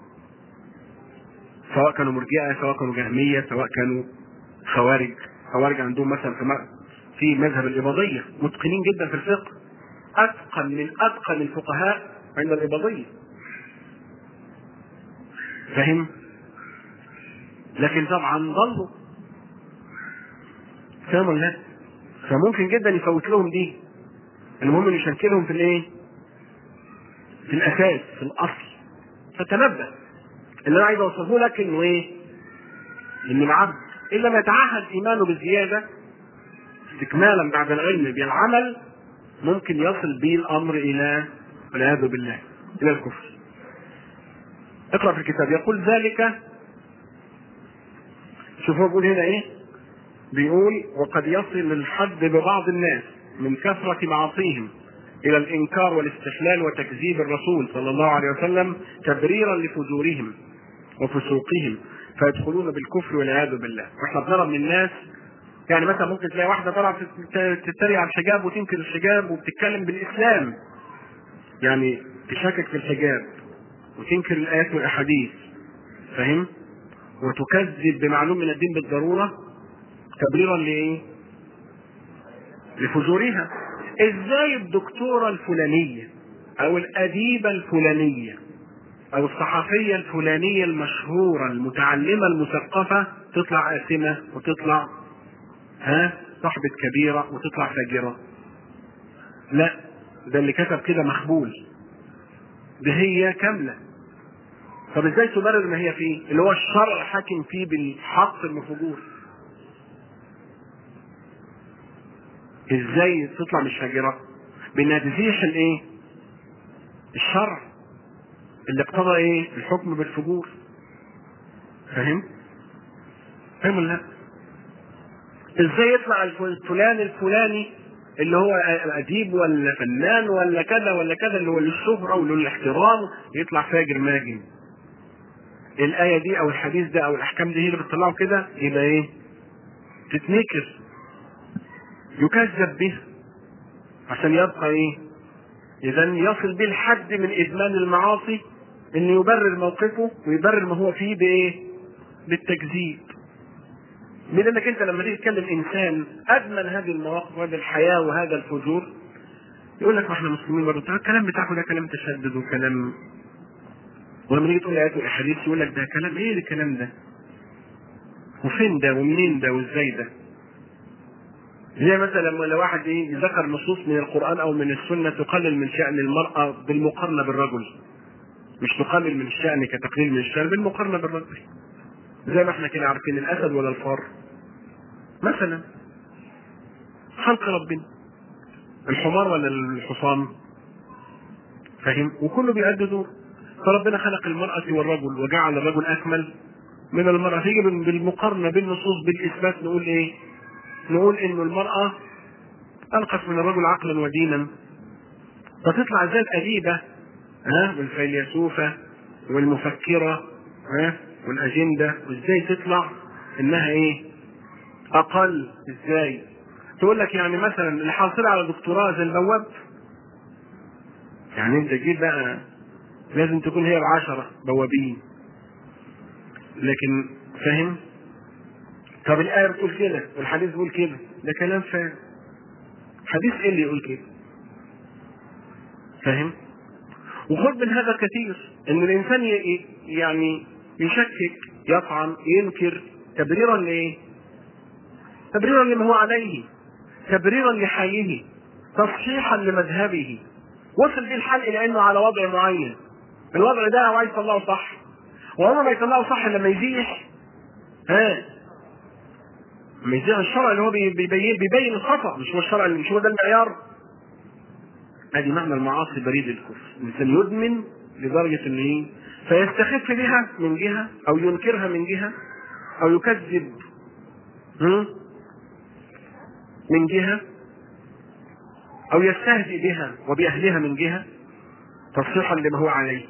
سواء كانوا مرجئه سواء كانوا جهميه سواء كانوا خوارج. خوارج عندهم مثلا في في مذهب الإباضية متقنين جدا في الفقه، أتقن من أتقن الفقهاء عند الإباضية، فهم؟ لكن طبعا ضلوا، فاهم ولا لا؟ فممكن جدا يفوت لهم دي، المهم يشكلهم في الايه؟ في الأساس، في الأصل. فتنبه. اللي أنا عايز أوصفه لك إنه إيه؟ إن العبد إن لم يتعهد إيمانه بالزيادة استكمالا بعد العلم بالعمل ممكن يصل به الامر الى والعياذ بالله الى الكفر. اقرا في الكتاب يقول ذلك، شوف هو بيقول هنا ايه؟ بيقول وقد يصل الحد ببعض الناس من كثرة معاصيهم الى الانكار والاستحلال وتكذيب الرسول صلى الله عليه وسلم تبريرا لفجورهم وفسوقهم فيدخلون بالكفر والعياذ بالله. واحنا بنرى من الناس يعني مثلا ممكن تلاقي واحده طالعه تتريق على الحجاب وتنكر الحجاب وبتتكلم بالاسلام، يعني تشكك في الحجاب وتنكر الايات والاحاديث، فاهم؟ وتكذب بمعلوم من الدين بالضروره تبريرا لايه؟ لفجورها. ازاي الدكتوره الفلانيه او الاديبه الفلانيه او الصحفيه الفلانيه المشهوره المتعلمه المثقفه تطلع آثمة وتطلع ها صاحبة كبيرة وتطلع فاجرة؟ لا، ده اللي كتب كده مخبول، ده هي كاملة. طب ازاي تبرر ما هي فيه اللي هو الشرع حاكم فيه بالحق المفجور؟ ازاي تطلع مش فاجرة؟ بانها تزيح الايه؟ الشرع اللي اقتضى ايه؟ الحكم بالفجور، فاهم؟ فاهم ولا لا؟ ازاي يطلع الفلان الفلاني اللي هو اديب ولا فنان ولا كذا ولا كذا اللي هو للشهرة وللاحترام يطلع فاجر ماجن؟ الآية دي او الحديث ده او الاحكام دي هي اللي بتطلعه كده، يبقى ايه؟ تتنكر، يكذب به عشان يبقى ايه؟ اذا يصل به الحد من ادمان المعاصي انه يبرر موقفه ويبرر ما هو فيه بايه؟ بالتكذيب. من انك انت لما تيجي تكلم انسان ادمن هذه المواقف وهذه الحياه وهذا الفجور يقول لك ما احنا مسلمين برضه، الكلام بتاعكم ده كلام تشدد وكلام، ولما تيجي تقول ايات واحاديث يقول لك ده كلام ايه الكلام ده؟ وفين ده ومنين ده وازاي ده؟ زي مثلا لما لو واحد ايه ذكر نصوص من القران او من السنه تقلل من شان المراه بالمقارنه بالرجل، مش تقلل من الشان كتقليل من الشان، بالمقارنه بالرجل. زي ما احنا كده عارفين الاسد ولا الفار مثلا، خلق ربنا، الحمار ولا الحصان، فاهم؟ وكله بيأدي دور. فربنا خلق المرأة والرجل وجعل الرجل أكمل من المرأة. تيجي بالمقارنة بالنصوص بالإثبات نقول إيه؟ نقول إنه المرأة أنقص من الرجل عقلا ودينا. فتطلع ازاي الأديبة ها والفيلسوفة والمفكرة ها والأجندة، وازاي تطلع إنها إيه؟ أقل. ازاي؟ تقول لك يعني مثلا اللي حاصل على دكتوراه زي البواب، يعني انت جيت بقى لازم تكون هي العشرة بوابين، لكن فاهم؟ طب الآية بتقول كده والحديث بيقول كده، ده كلام فاهم. حديث ايه اللي يقول كده؟ فاهم؟ وخد من هذا كثير ان الانسان يعني يشكك يطعن ينكر تبريرا لايه؟ تبريرا لما هو عليه، تبريرا لحاله، تصحيحا لمذهبه. وصل به الحال الى انه على وضع معين، الوضع ده هو عايز يطلعه صح، وهو ما يطلعه صح لما يزيح ها ما يذيع الشرع اللي هو بيبين بيبين الخطأ، مش هو الشرع اللي مش هو ده المعيار. ادي معنى المعاصي بريد الكفر، الانسان يدمن لدرجه ان ايه؟ فيستخف بها من جهه او ينكرها من جهه او يكذب من جهه او يستهزئ بها وباهلها من جهه تصحيحا لما هو عليه.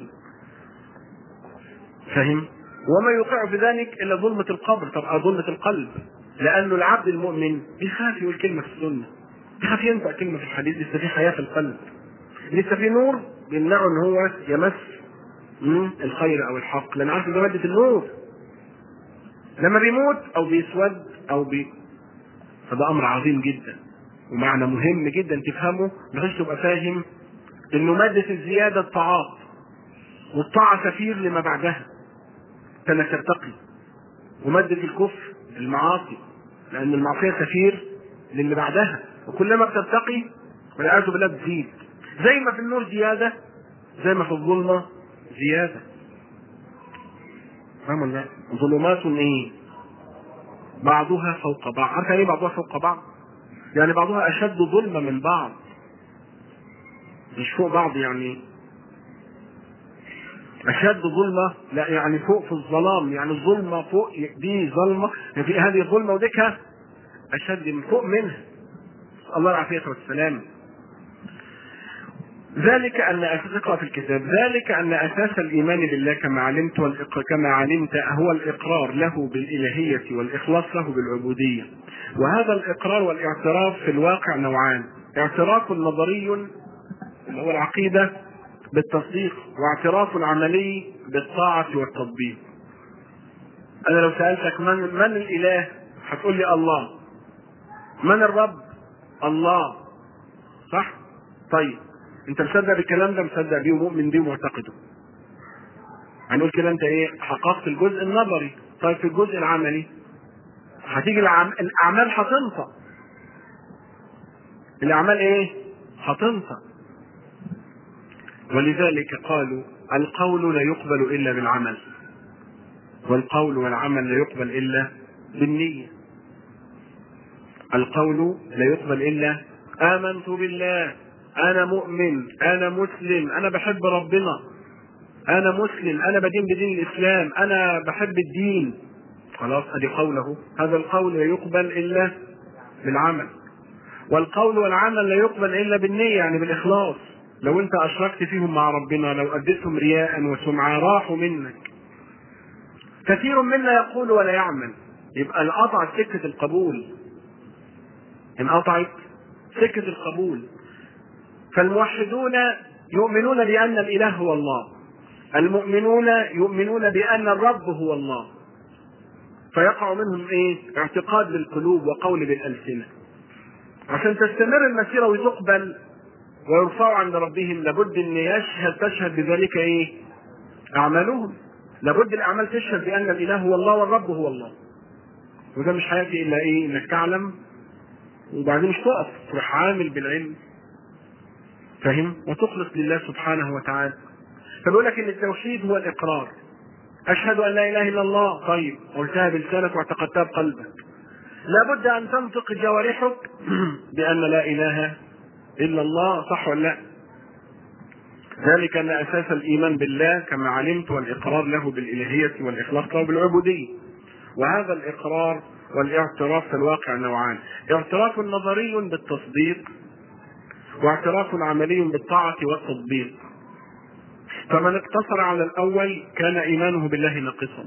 فهم؟ وما يوقع في ذلك الا ظلمه القبر، طب ظلمه القلب، لانه العبد المؤمن بيخاف يقول كلمه في السنه، بيخاف ينطق كلمه في الحديث، لسه في حياه في القلب، لسه في نور بيمنعه ان هو يمس الخير او الحق، لان عارف ده ماده النور. لما بيموت او بيسود او بي فده امر عظيم جدا ومعنى مهم جدا تفهمه، بحيث تبقى فاهم انه ماده الزياده الطاعات، والطاعه سفير لما بعدها ترتقي، وماده الكفر المعاصي، لان المعصيه سفير للي بعدها، وكلما بترتقي والعياذ بالله بتزيد. زي ما في النور زياده زي ما في الظلمه زياده. فاهم ولا لا؟ ظلمات ايه؟ بعضها فوق بعض. عارف يعني ايه بعضها فوق بعض؟ يعني بعضها اشد ظلمه من بعض، مش فوق بعض يعني اشد ظلمه، لا يعني فوق في الظلام، يعني الظلمه فوق دي ظلمه، يعني في هذه الظلمه وديكها اشد من فوق منها. الله العافيه والسلام. ذلك ان اساس اقرا في الكتاب، ذلك ان اساس الايمان بالله كما علمت والإق... كما علمت هو الاقرار له بالالهيه والاخلاص له بالعبوديه. وهذا الاقرار والاعتراف في الواقع نوعان: اعتراف نظري اللي هو العقيده بالتصديق، واعتراف عملي بالطاعه والتطبيق. انا لو سالتك من من الاله هتقول لي الله. من الرب؟ الله. صح؟ طيب انت مصدق بالكلام ده، مصدق بيه ومؤمن بيه ومعتقده. هنقول كده انت ايه؟ حققت الجزء النظري. طيب في الجزء العملي هتيجي العم... الاعمال هتنطق. الاعمال ايه؟ هتنطق. ولذلك قالوا القول لا يقبل الا بالعمل، والقول والعمل لا يقبل الا بالنية. القول لا يقبل الا امنت بالله، انا مؤمن، انا مسلم، انا بحب ربنا، انا مسلم، انا بدين بدين الاسلام، انا بحب الدين. خلاص ادي قوله. هذا القول لا يقبل الا بالعمل. والقول والعمل لا يقبل الا بالنية، يعني بالاخلاص. لو انت اشركت فيهم مع ربنا، لو اديتهم رياء وسمعة راحوا منك. كثير منا يقول ولا يعمل، يبقى انقطعت سكة القبول، انقطعت سكة القبول. فالموحدون يؤمنون بأن الإله هو الله، المؤمنون يؤمنون بأن الرب هو الله، فيقع منهم ايه؟ اعتقاد بالقلوب وقول بالألسنة. عشان تستمر المسيرة وتقبل ويرفعوا عند ربهم لابد ان يشهد تشهد بذلك ايه؟ اعمالهم. لابد الاعمال تشهد بان الاله هو الله والرب هو الله. وده مش هياتي الا ايه؟ انك تعلم وبعدين مش تقف، تروح عامل بالعلم. فاهم؟ وتخلص لله سبحانه وتعالى. فبيقول لك ان التوحيد هو الاقرار. اشهد ان لا اله الا الله، طيب قلتها بلسانك واعتقدتها بقلبك. لابد ان تنطق جوارحك بان لا اله الا الله، صح ولا لا؟ ذلك ان اساس الايمان بالله كما علمت والاقرار له بالالهيه والاخلاص له بالعبوديه. وهذا الاقرار والاعتراف في الواقع نوعان: اعتراف نظري بالتصديق، واعتراف عملي بالطاعه والتطبيق. فمن اقتصر على الاول كان ايمانه بالله ناقصا،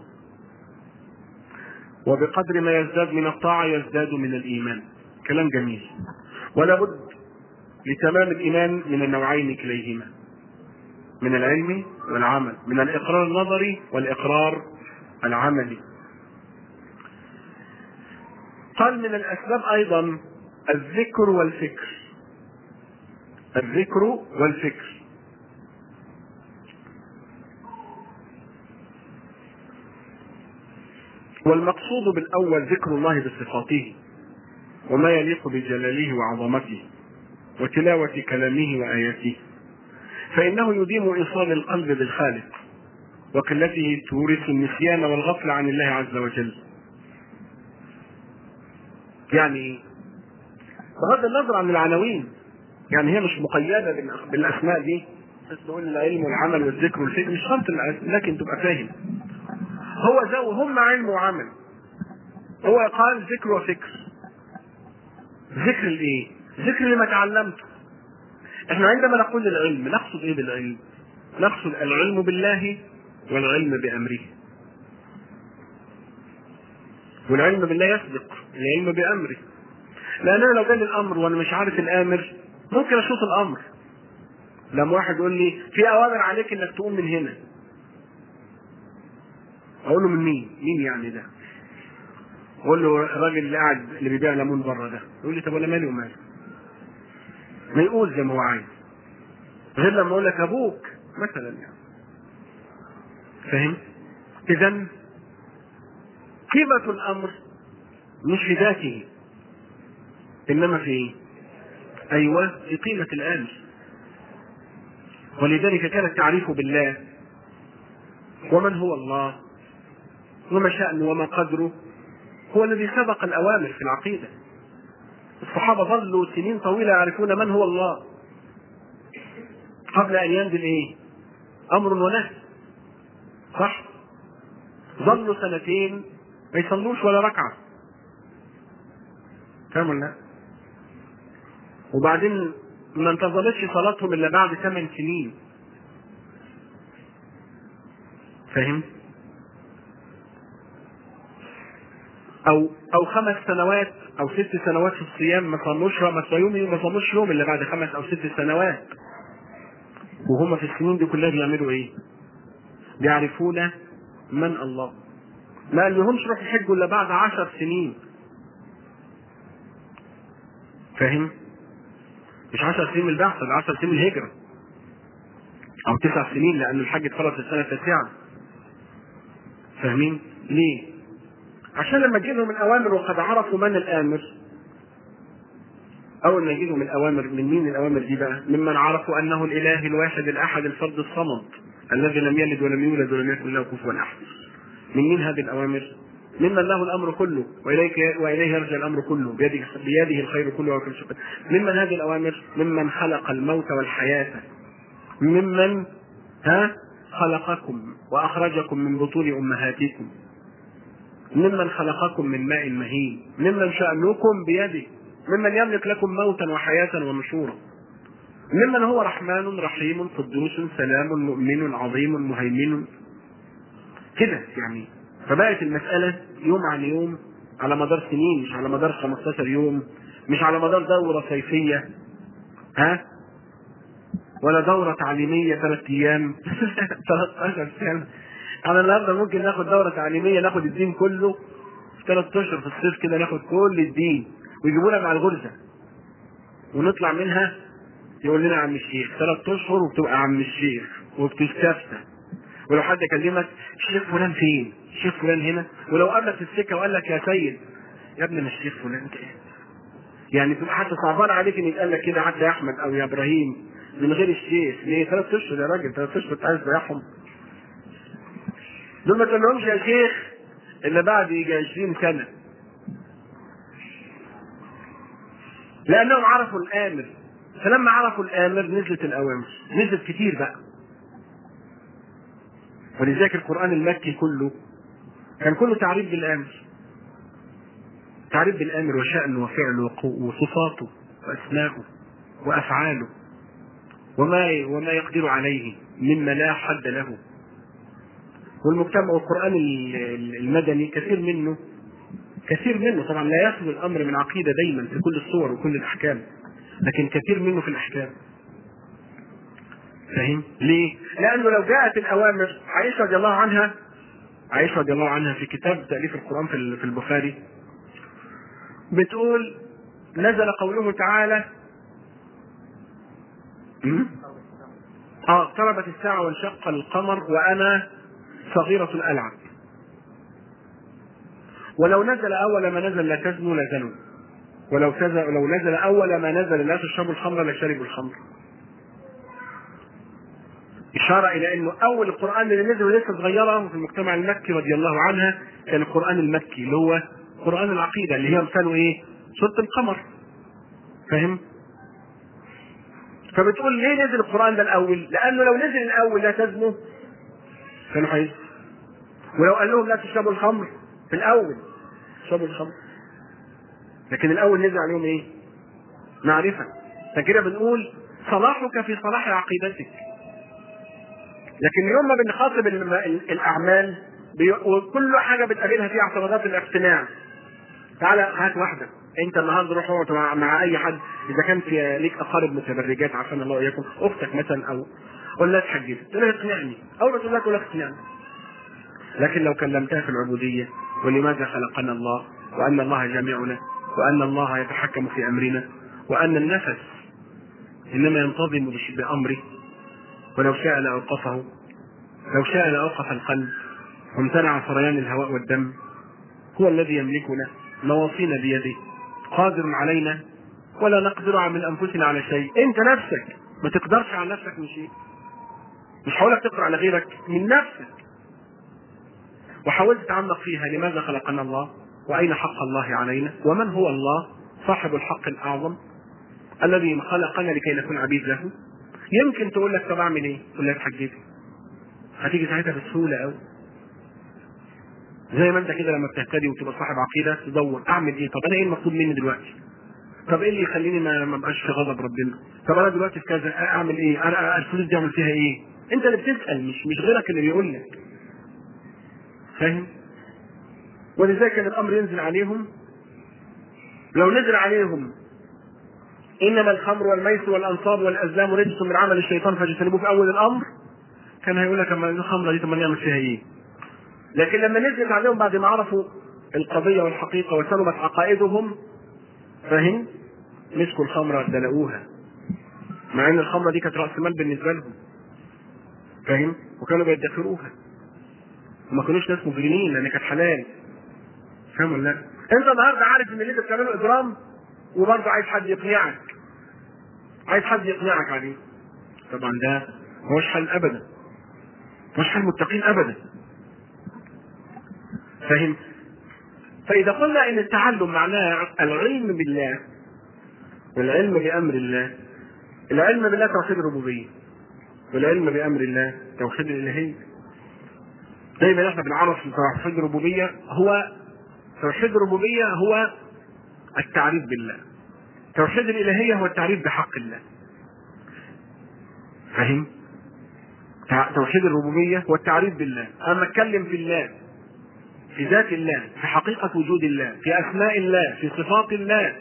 وبقدر ما يزداد من الطاعه يزداد من الايمان. كلام جميل. ولا بد لتمام الايمان من النوعين كليهما، من العلم والعمل، من الاقرار النظري والاقرار العملي. قال من الاسباب ايضا الذكر والفكر. الذكر والفكر. والمقصود بالاول ذكر الله بصفاته وما يليق بجلاله وعظمته وتلاوة كلامه وآياته، فإنه يديم إيصال القلب بالخالق، وقلته تورث النسيان والغفل عن الله عز وجل. يعني ايه؟ بغض النظر عن العناوين، يعني هي مش مقيده بالاسماء دي، بس تقول العلم والعمل والذكر والفكر، مش شرط، لكن تبقى فاهم. هو زو هم علم وعمل. هو قال ذكر وفكر. ذكر الايه؟ ذكر لما تعلمته. احنا عندما نقول العلم نقصد ايه بالعلم؟ نقصد العلم بالله والعلم بامره. والعلم بالله يسبق العلم بامره، لان انا لو جالي الامر وانا مش عارف الامر ممكن اشوط الامر. لما واحد يقول لي في اوامر عليك انك تقوم من هنا، اقول له من مين؟ مين يعني ده؟ اقول له الراجل اللي قاعد اللي بيبيع ليمون بره ده. يقول لي طب ولا مالي ومالي؟ ما يقول زي ما هو عايز، غير لما اقول لك ابوك مثلا يعني. فاهم؟ اذا قيمة الامر مش في ذاته، انما في ايه؟ ايوه في قيمة الامر. ولذلك كان التعريف بالله ومن هو الله وما شأنه وما قدره هو الذي سبق الأوامر في العقيدة. الصحابة ظلوا سنين طويلة يعرفون من هو الله قبل أن ينزل إيه؟ أمر ونهي. صح؟ ظلوا سنتين ما يصلوش ولا ركعة. فاهم ولا لا؟ وبعدين ما انتظمتش صلاتهم إلا بعد ثمان سنين. فاهم؟ او او خمس سنوات او ست سنوات في الصيام ما صلوش ما صلوش ما صلوش يوم الا بعد خمس او ست سنوات. وهم في السنين دي كلها بيعملوا ايه؟ بيعرفون من الله. ما قال لهمش روحوا حجوا الا بعد عشر سنين. فاهم؟ مش عشر سنين من البعث، ده عشر سنين من الهجرة، او تسع سنين لان الحج اتفرض في السنة التاسعة. فاهمين؟ ليه؟ عشان لما تجيلهم الأوامر وقد عرفوا من الآمر، أول ما يجيلهم الأوامر من مين الأوامر دي بقى؟ ممن عرفوا أنه الإله الواحد الأحد الفرد الصمد الذي لم يلد ولم يولد ولم يكن له كفوا أحد. من مين هذه الأوامر؟ ممن له الأمر كله وإليك وإليه يرجع الأمر كله، بيده, بيده الخير كله وكل شيء. ممن هذه الأوامر؟ ممن خلق الموت والحياة، ممن ها خلقكم وأخرجكم من بطون أمهاتكم، ممن خلقكم من ماء مهين، ممن شأنكم بيده، ممن يملك لكم موتا وحياة ونشورا، ممن هو رحمن رحيم قدوس سلام مؤمن عظيم مهيمن. كده يعني. فبقت المسألة يوم عن يوم على مدار سنين، مش على مدار خمستاشر يوم، مش على مدار دورة صيفية ها ولا دورة تعليمية ثلاث أيام ثلاثة عشر سنة. أنا النهارده ممكن ناخد دورة تعليمية ناخد الدين كله في ثلاث أشهر في الصيف كده، ناخد كل الدين ويجيبونا مع الغرزة ونطلع منها يقول لنا عم الشيخ ثلاث أشهر وبتبقى عم الشيخ وبتستفتى. ولو حد كلمك الشيخ فلان فين؟ الشيخ فلان هنا. ولو قابلك في السكة وقال لك يا سيد يا ابني مش الشيخ فلان كده، يعني تبقى حتى صعبان عليك ان يتقال لك كده حتى يا احمد او يا ابراهيم من غير الشيخ. ليه؟ ثلاث اشهر يا راجل، ثلاث اشهر انت عايز تريحهم؟ دول ما تقولهمش يا شيخ الا بعد يجي عشرين سنة، لانهم عرفوا الامر. فلما عرفوا الامر نزلت الاوامر، نزلت كتير بقى. ولذلك القرآن المكي كله كان كله تعريف بالامر، تعريف بالامر وشأنه وفعله وصفاته واسماءه وافعاله وما وما يقدر عليه مما لا حد له. والمجتمع والقرآن المدني كثير منه كثير منه طبعا لا يخلو الامر من عقيدة دايما في كل الصور وكل الاحكام، لكن كثير منه في الاحكام. فاهم؟ ليه؟ لانه لو جاءت الاوامر، عائشة رضي الله عنها عائشة رضي الله عنها في كتاب تأليف القرآن في البخاري بتقول نزل قوله تعالى اه اقتربت الساعة وانشق القمر وانا صغيرة الألعب، ولو نزل أول ما نزل لا تزنوا لا زنوا، ولو لو نزل أول ما نزل لا تشربوا الخمر لا شربوا الخمر. إشارة إلى أنه أول القرآن اللي نزل ولسه صغيرة في المجتمع المكي رضي الله عنها كان القرآن المكي اللي هو قرآن العقيدة اللي هي مثاله إيه؟ سورة القمر. فاهم؟ فبتقول ليه نزل القرآن ده الأول؟ لأنه لو نزل الأول لا تزنوا كانوا هيزنوا، ولو قال لهم لا تشربوا الخمر في الأول تشربوا الخمر، لكن الأول نزل عليهم إيه؟ معرفة. فكده بنقول صلاحك في صلاح عقيدتك، لكن يوم ما بنخاطب الأعمال وكل حاجة بتقابلها فيها اعتراضات الاقتناع. تعالى هات واحدة انت النهارده روح اقعد مع, مع اي حد، اذا كان في ليك اقارب متبرجات عشان الله وياكم، اختك مثلا او قول لها تحجبي، تقول لها اقنعني، اول ما تقول لها تقول لها اقنعني. لكن لو كلمتها في العبودية ولماذا خلقنا الله، وان الله جميعنا، وان الله يتحكم في امرنا، وان النفس انما ينتظم بامره، ولو شاء لاوقفه، لو شاء لاوقف القلب وامتنع سريان الهواء والدم، هو الذي يملكنا، نواصينا بيده، قادر علينا ولا نقدر من انفسنا على شيء. انت نفسك ما تقدرش على نفسك من شيء، مش هقولك تقدر على غيرك، من نفسك. وحاولت تتعمق فيها، لماذا خلقنا الله، واين حق الله علينا، ومن هو الله صاحب الحق الاعظم الذي خلقنا لكي نكون عبيد له. يمكن تقول لك طب اعمل ايه؟ تقول لك اتحجبي، هتيجي ساعتها بسهوله قوي. زي ما انت كده لما بتهتدي وتبقى صاحب عقيده تدور اعمل ايه؟ طب انا ايه المطلوب مني دلوقتي؟ طب ايه اللي يخليني ما ما ابقاش في غضب ربنا؟ طب انا دلوقتي في كذا اعمل ايه؟ انا الفلوس دي اعمل فيها ايه؟ انت اللي بتسال، مش مش غيرك اللي بيقول لك. فاهم؟ ولذلك كان الامر ينزل عليهم، لو نزل عليهم انما الخمر والميسر والانصاب والازلام رجس من عمل الشيطان فاجتنبوه في اول الامر، كان هيقول لك اما الخمره دي طب ما نعمل فيها ايه؟ لكن لما نزلت عليهم بعد ما عرفوا القضيه والحقيقه وسلمت عقائدهم، فاهم؟ مسكوا الخمره دلقوها، مع ان الخمره دي كانت راس مال بالنسبه لهم. فاهم؟ وكانوا بيدخروها وما كانوش ناس مجرمين لان كانت حلال. فاهم ولا لا؟ انت النهارده عارف ان اللي انت بتعمله اجرام، وبرضه عايز حد يقنعك، عايز حد يقنعك عليه. طبعا ده مش حل ابدا، مش حل المتقين ابدا. فاهم؟ فاذا قلنا ان التعلم معناه العلم بالله والعلم بامر الله، العلم بالله توحيد الربوبيه، والعلم بامر الله توحيد الالهيه. دايما احنا بنعرف توحيد الربوبيه هو توحيد الربوبيه هو التعريف بالله، توحيد الالهيه هو التعريف بحق الله. فاهم؟ توحيد الربوبيه هو التعريف بالله. اما اتكلم في الله، في ذات الله، في حقيقه وجود الله، في اسماء الله، في صفات الله،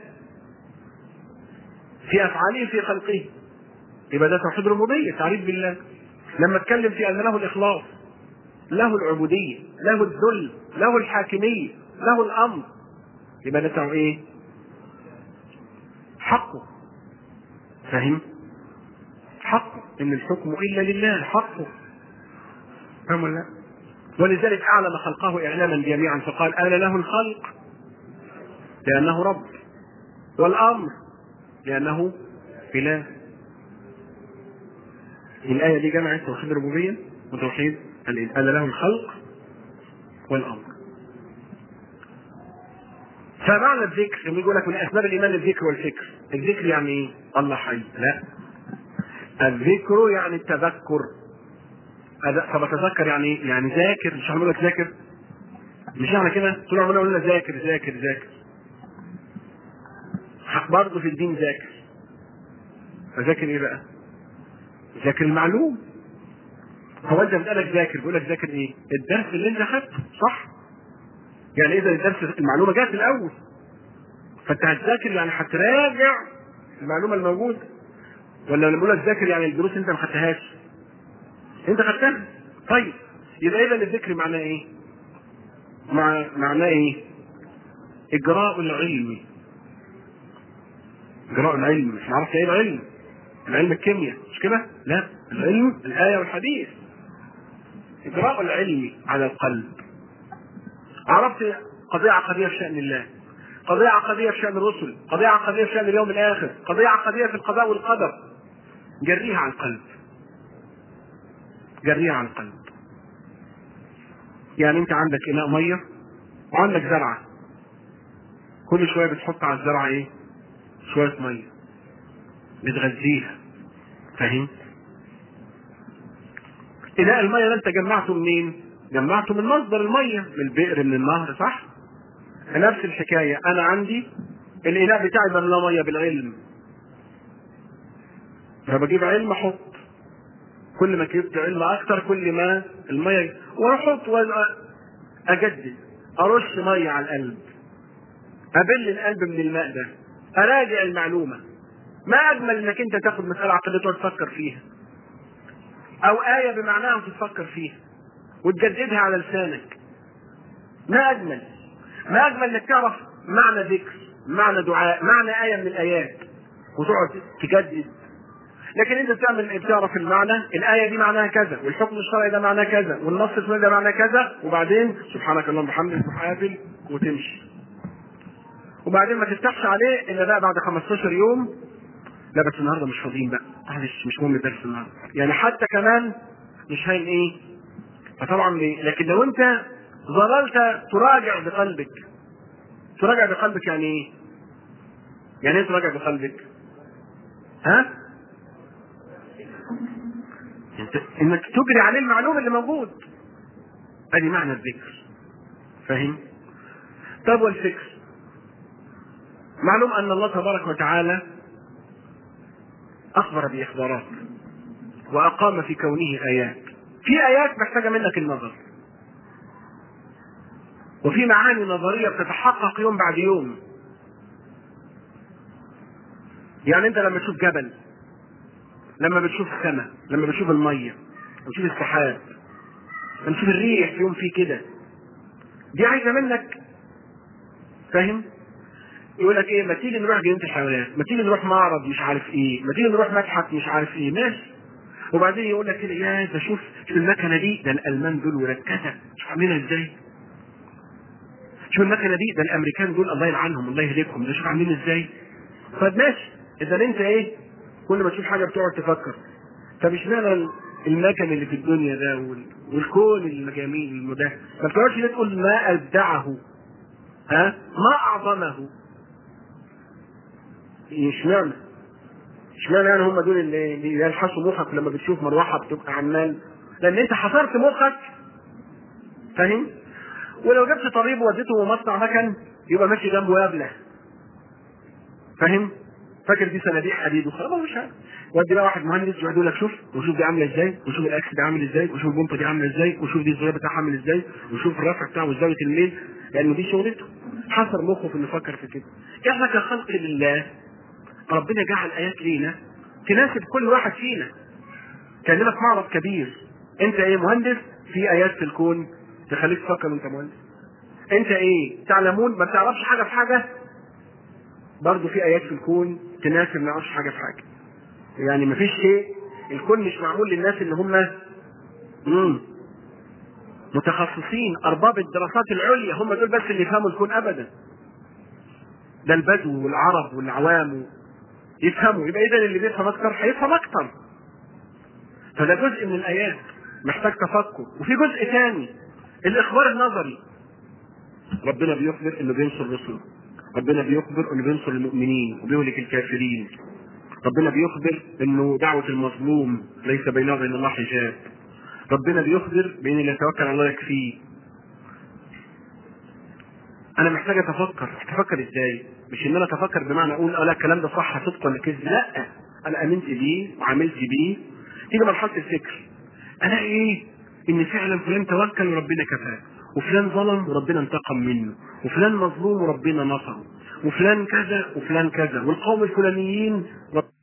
في افعاله، في خلقه، يبقى ده توحيد الربوبيه، تعريف بالله. لما اتكلم في ان له الاخلاص، له العبوديه، له الذل، له الحاكميه، له الامر، يبقى ده تعريف ايه؟ حقه. فاهم؟ حقه ان الحكم الا لله، حقه. فاهم ولا لا؟ ولذلك اعلن خلقه اعلاما جميعا فقال انا له الخلق لانه رب، والامر لانه اله. الايه دي جمعت توحيد الربوبيه وتوحيد الإله. انا له الخلق والامر. فمعنى الذكر لما يقول لك من اسباب الايمان الذكر والفكر، الذكر يعني ايه؟ الله حي؟ لا، الذكر يعني التذكر. طب اتذكر يعني ايه؟ يعني ذاكر. مش هنقول لك ذاكر؟ مش يعني كده طول عمرنا قلنا ذاكر ذاكر ذاكر، برضه في الدين ذاكر. فذاكر ايه بقى؟ ذاكر المعلوم. هو انت بتقولك ذاكر، بيقول لك ذاكر ايه؟ الدرس اللي انت خدته، صح؟ يعني اذا الدرس المعلومه جات الاول، فانت هتذاكر يعني هتراجع المعلومه الموجوده. ولا لما بقول لك ذاكر يعني الدروس انت ما خدتهاش، انت خدتها. طيب يبقى اذا الذكر معناه ايه؟ مع معناه ايه؟ اجراء العلم. اجراء العلم، مش عارف ايه العلم؟ العلم الكيمياء مش كده؟ لا، العلم الايه والحديث. اجراء العلم على القلب. عرفت قضيه عقديه في شان الله، قضيه عقديه في شان الرسل، قضيه عقديه في شان اليوم الاخر، قضيه عقديه في القضاء والقدر، جريها على القلب، جريها على القلب. يعني انت عندك اناء ميه وعندك زرعه، كل شويه بتحط على الزرعه ايه؟ شويه ميه بتغذيها. فاهم؟ إناء الميه ده انت جمعته منين؟ جمعته من مصدر الميه، من البئر، من النهر، صح؟ نفس الحكايه، انا عندي الاناء بتاعي بملاه ميه بالعلم، فبجيب علم احط، كل ما جبت علم اكتر كل ما الميه، واحط واجدد، ارش ميه على القلب، ابل القلب من الماء ده، اراجع المعلومه. ما اجمل انك انت تاخد مساله عقليه تقعد تفكر فيها، او ايه بمعناها وتفكر فيها وتجددها على لسانك. ما اجمل ما اجمل انك تعرف معنى ذكر، معنى دعاء، معنى ايه من الايات وتقعد تجدد. لكن انت بتعمل بتعرف المعنى، الايه دي معناها كذا، والحكم الشرعي ده معناه كذا، والنص الفلاني ده معناه كذا، وبعدين سبحانك اللهم وبحمدك تحافل وتمشي. وبعدين ما تفتحش عليه الا بقى بعد خمستاشر يوم، لا بس النهارده مش فاضيين بقى، معلش مش مهم الدرس النهارده، يعني حتى كمان مش هين ايه. فطبعا ليه؟ لكن لو انت ظللت تراجع بقلبك، تراجع بقلبك يعني ايه؟ يعني ايه تراجع بقلبك؟ ها؟ انت انك تجري عليه المعلومه اللي موجود، ادي معنى الذكر. فاهم؟ طب والفكر، معلوم ان الله تبارك وتعالى اخبر باخبارات واقام في كونه ايات. في ايات محتاجه منك النظر، وفي معاني نظريه بتتحقق يوم بعد يوم. يعني انت لما تشوف جبل، لما بتشوف السماء، لما بتشوف الميه، لما تشوف السحاب، لما تشوف الريح في يوم فيه كده، دي عايزه منك. فاهم؟ يقول لك ايه، ما تيجي نروح جنينه الحيوانات، ما تيجي نروح معرض مش عارف ايه، ما تيجي نروح متحف مش عارف ايه، ماشي. وبعدين يقول لك كده، يا ده شوف شوف المكنه دي، ده الالمان دول وركزه شوف عاملينها ازاي، شوف المكنه دي، ده الامريكان دول الله يلعنهم الله يهلكهم، ده شوف عاملين ازاي. طب ماشي، اذا انت ايه، كل ما تشوف حاجه بتقعد تفكر. طب اشمعنى المكن اللي في الدنيا ده والكون الجميل ده ما بتقعدش ليه تقول ما ابدعه، ها، ما اعظمه؟ اشمعنى اشمعنى يعني هم دول اللي اللي يلحسوا مخك لما بتشوف مروحه بتبقى عمال، لان انت حصرت مخك. فاهم؟ ولو جبت طبيب ووديته مصنع مكن يبقى ماشي جنبه يبله. فاهم؟ فاكر دي صناديق حديد وخلاص مش عارف. ودي بقى واحد مهندس يقعد يقول لك شوف، وشوف دي عامله ازاي، وشوف الاكس ده عامل ازاي، وشوف البومبه دي عامله ازاي، وشوف دي الزرار بتاعها عامل ازاي، وشوف الرفع بتاعه وزاويه الميل، لانه دي شغلته. حصر مخه في انه يفكر في كده. احنا كخلق لله ربنا جعل ايات لينا تناسب كل واحد فينا. كاننا في معرض كبير، انت ايه مهندس، في ايات في الكون تخليك تفكر وانت مهندس. انت ايه تعلمون، ما بتعرفش حاجه في حاجه، برضه في ايات في الكون تناسب ما نعرفش حاجه في حاجه. يعني ما فيش شيء، الكون مش معمول للناس اللي هم مم. متخصصين ارباب الدراسات العليا، هم دول بس اللي يفهموا الكون ابدا. ده البدو والعرب والعوام يفهموا، يبقى اذا اللي بيفهم اكتر هيفهم اكتر. فده جزء من الايات محتاج تفكر. وفي جزء ثاني، الاخبار النظري. ربنا بيخبر انه بينصر رسله، ربنا بيخبر انه بينصر المؤمنين وبيهلك الكافرين، ربنا بيخبر انه دعوة المظلوم ليس بينه وبين الله حجاب، ربنا بيخبر بان اللي يتوكل على الله يكفيه. انا محتاج اتفكر. اتفكر ازاي؟ مش ان انا اتفكر بمعنى اقول اه لا الكلام ده صح صدق ولا كذب، لا، انا امنت بيه وعملت بيه. تيجي مرحله الفكر، انا ايه، ان فعلا فلان توكل وربنا كفاه، وفلان ظلم وربنا انتقم منه، وفلان مظلوم وربنا نصره، وفلان كذا وفلان كذا، والقوم الفلانيين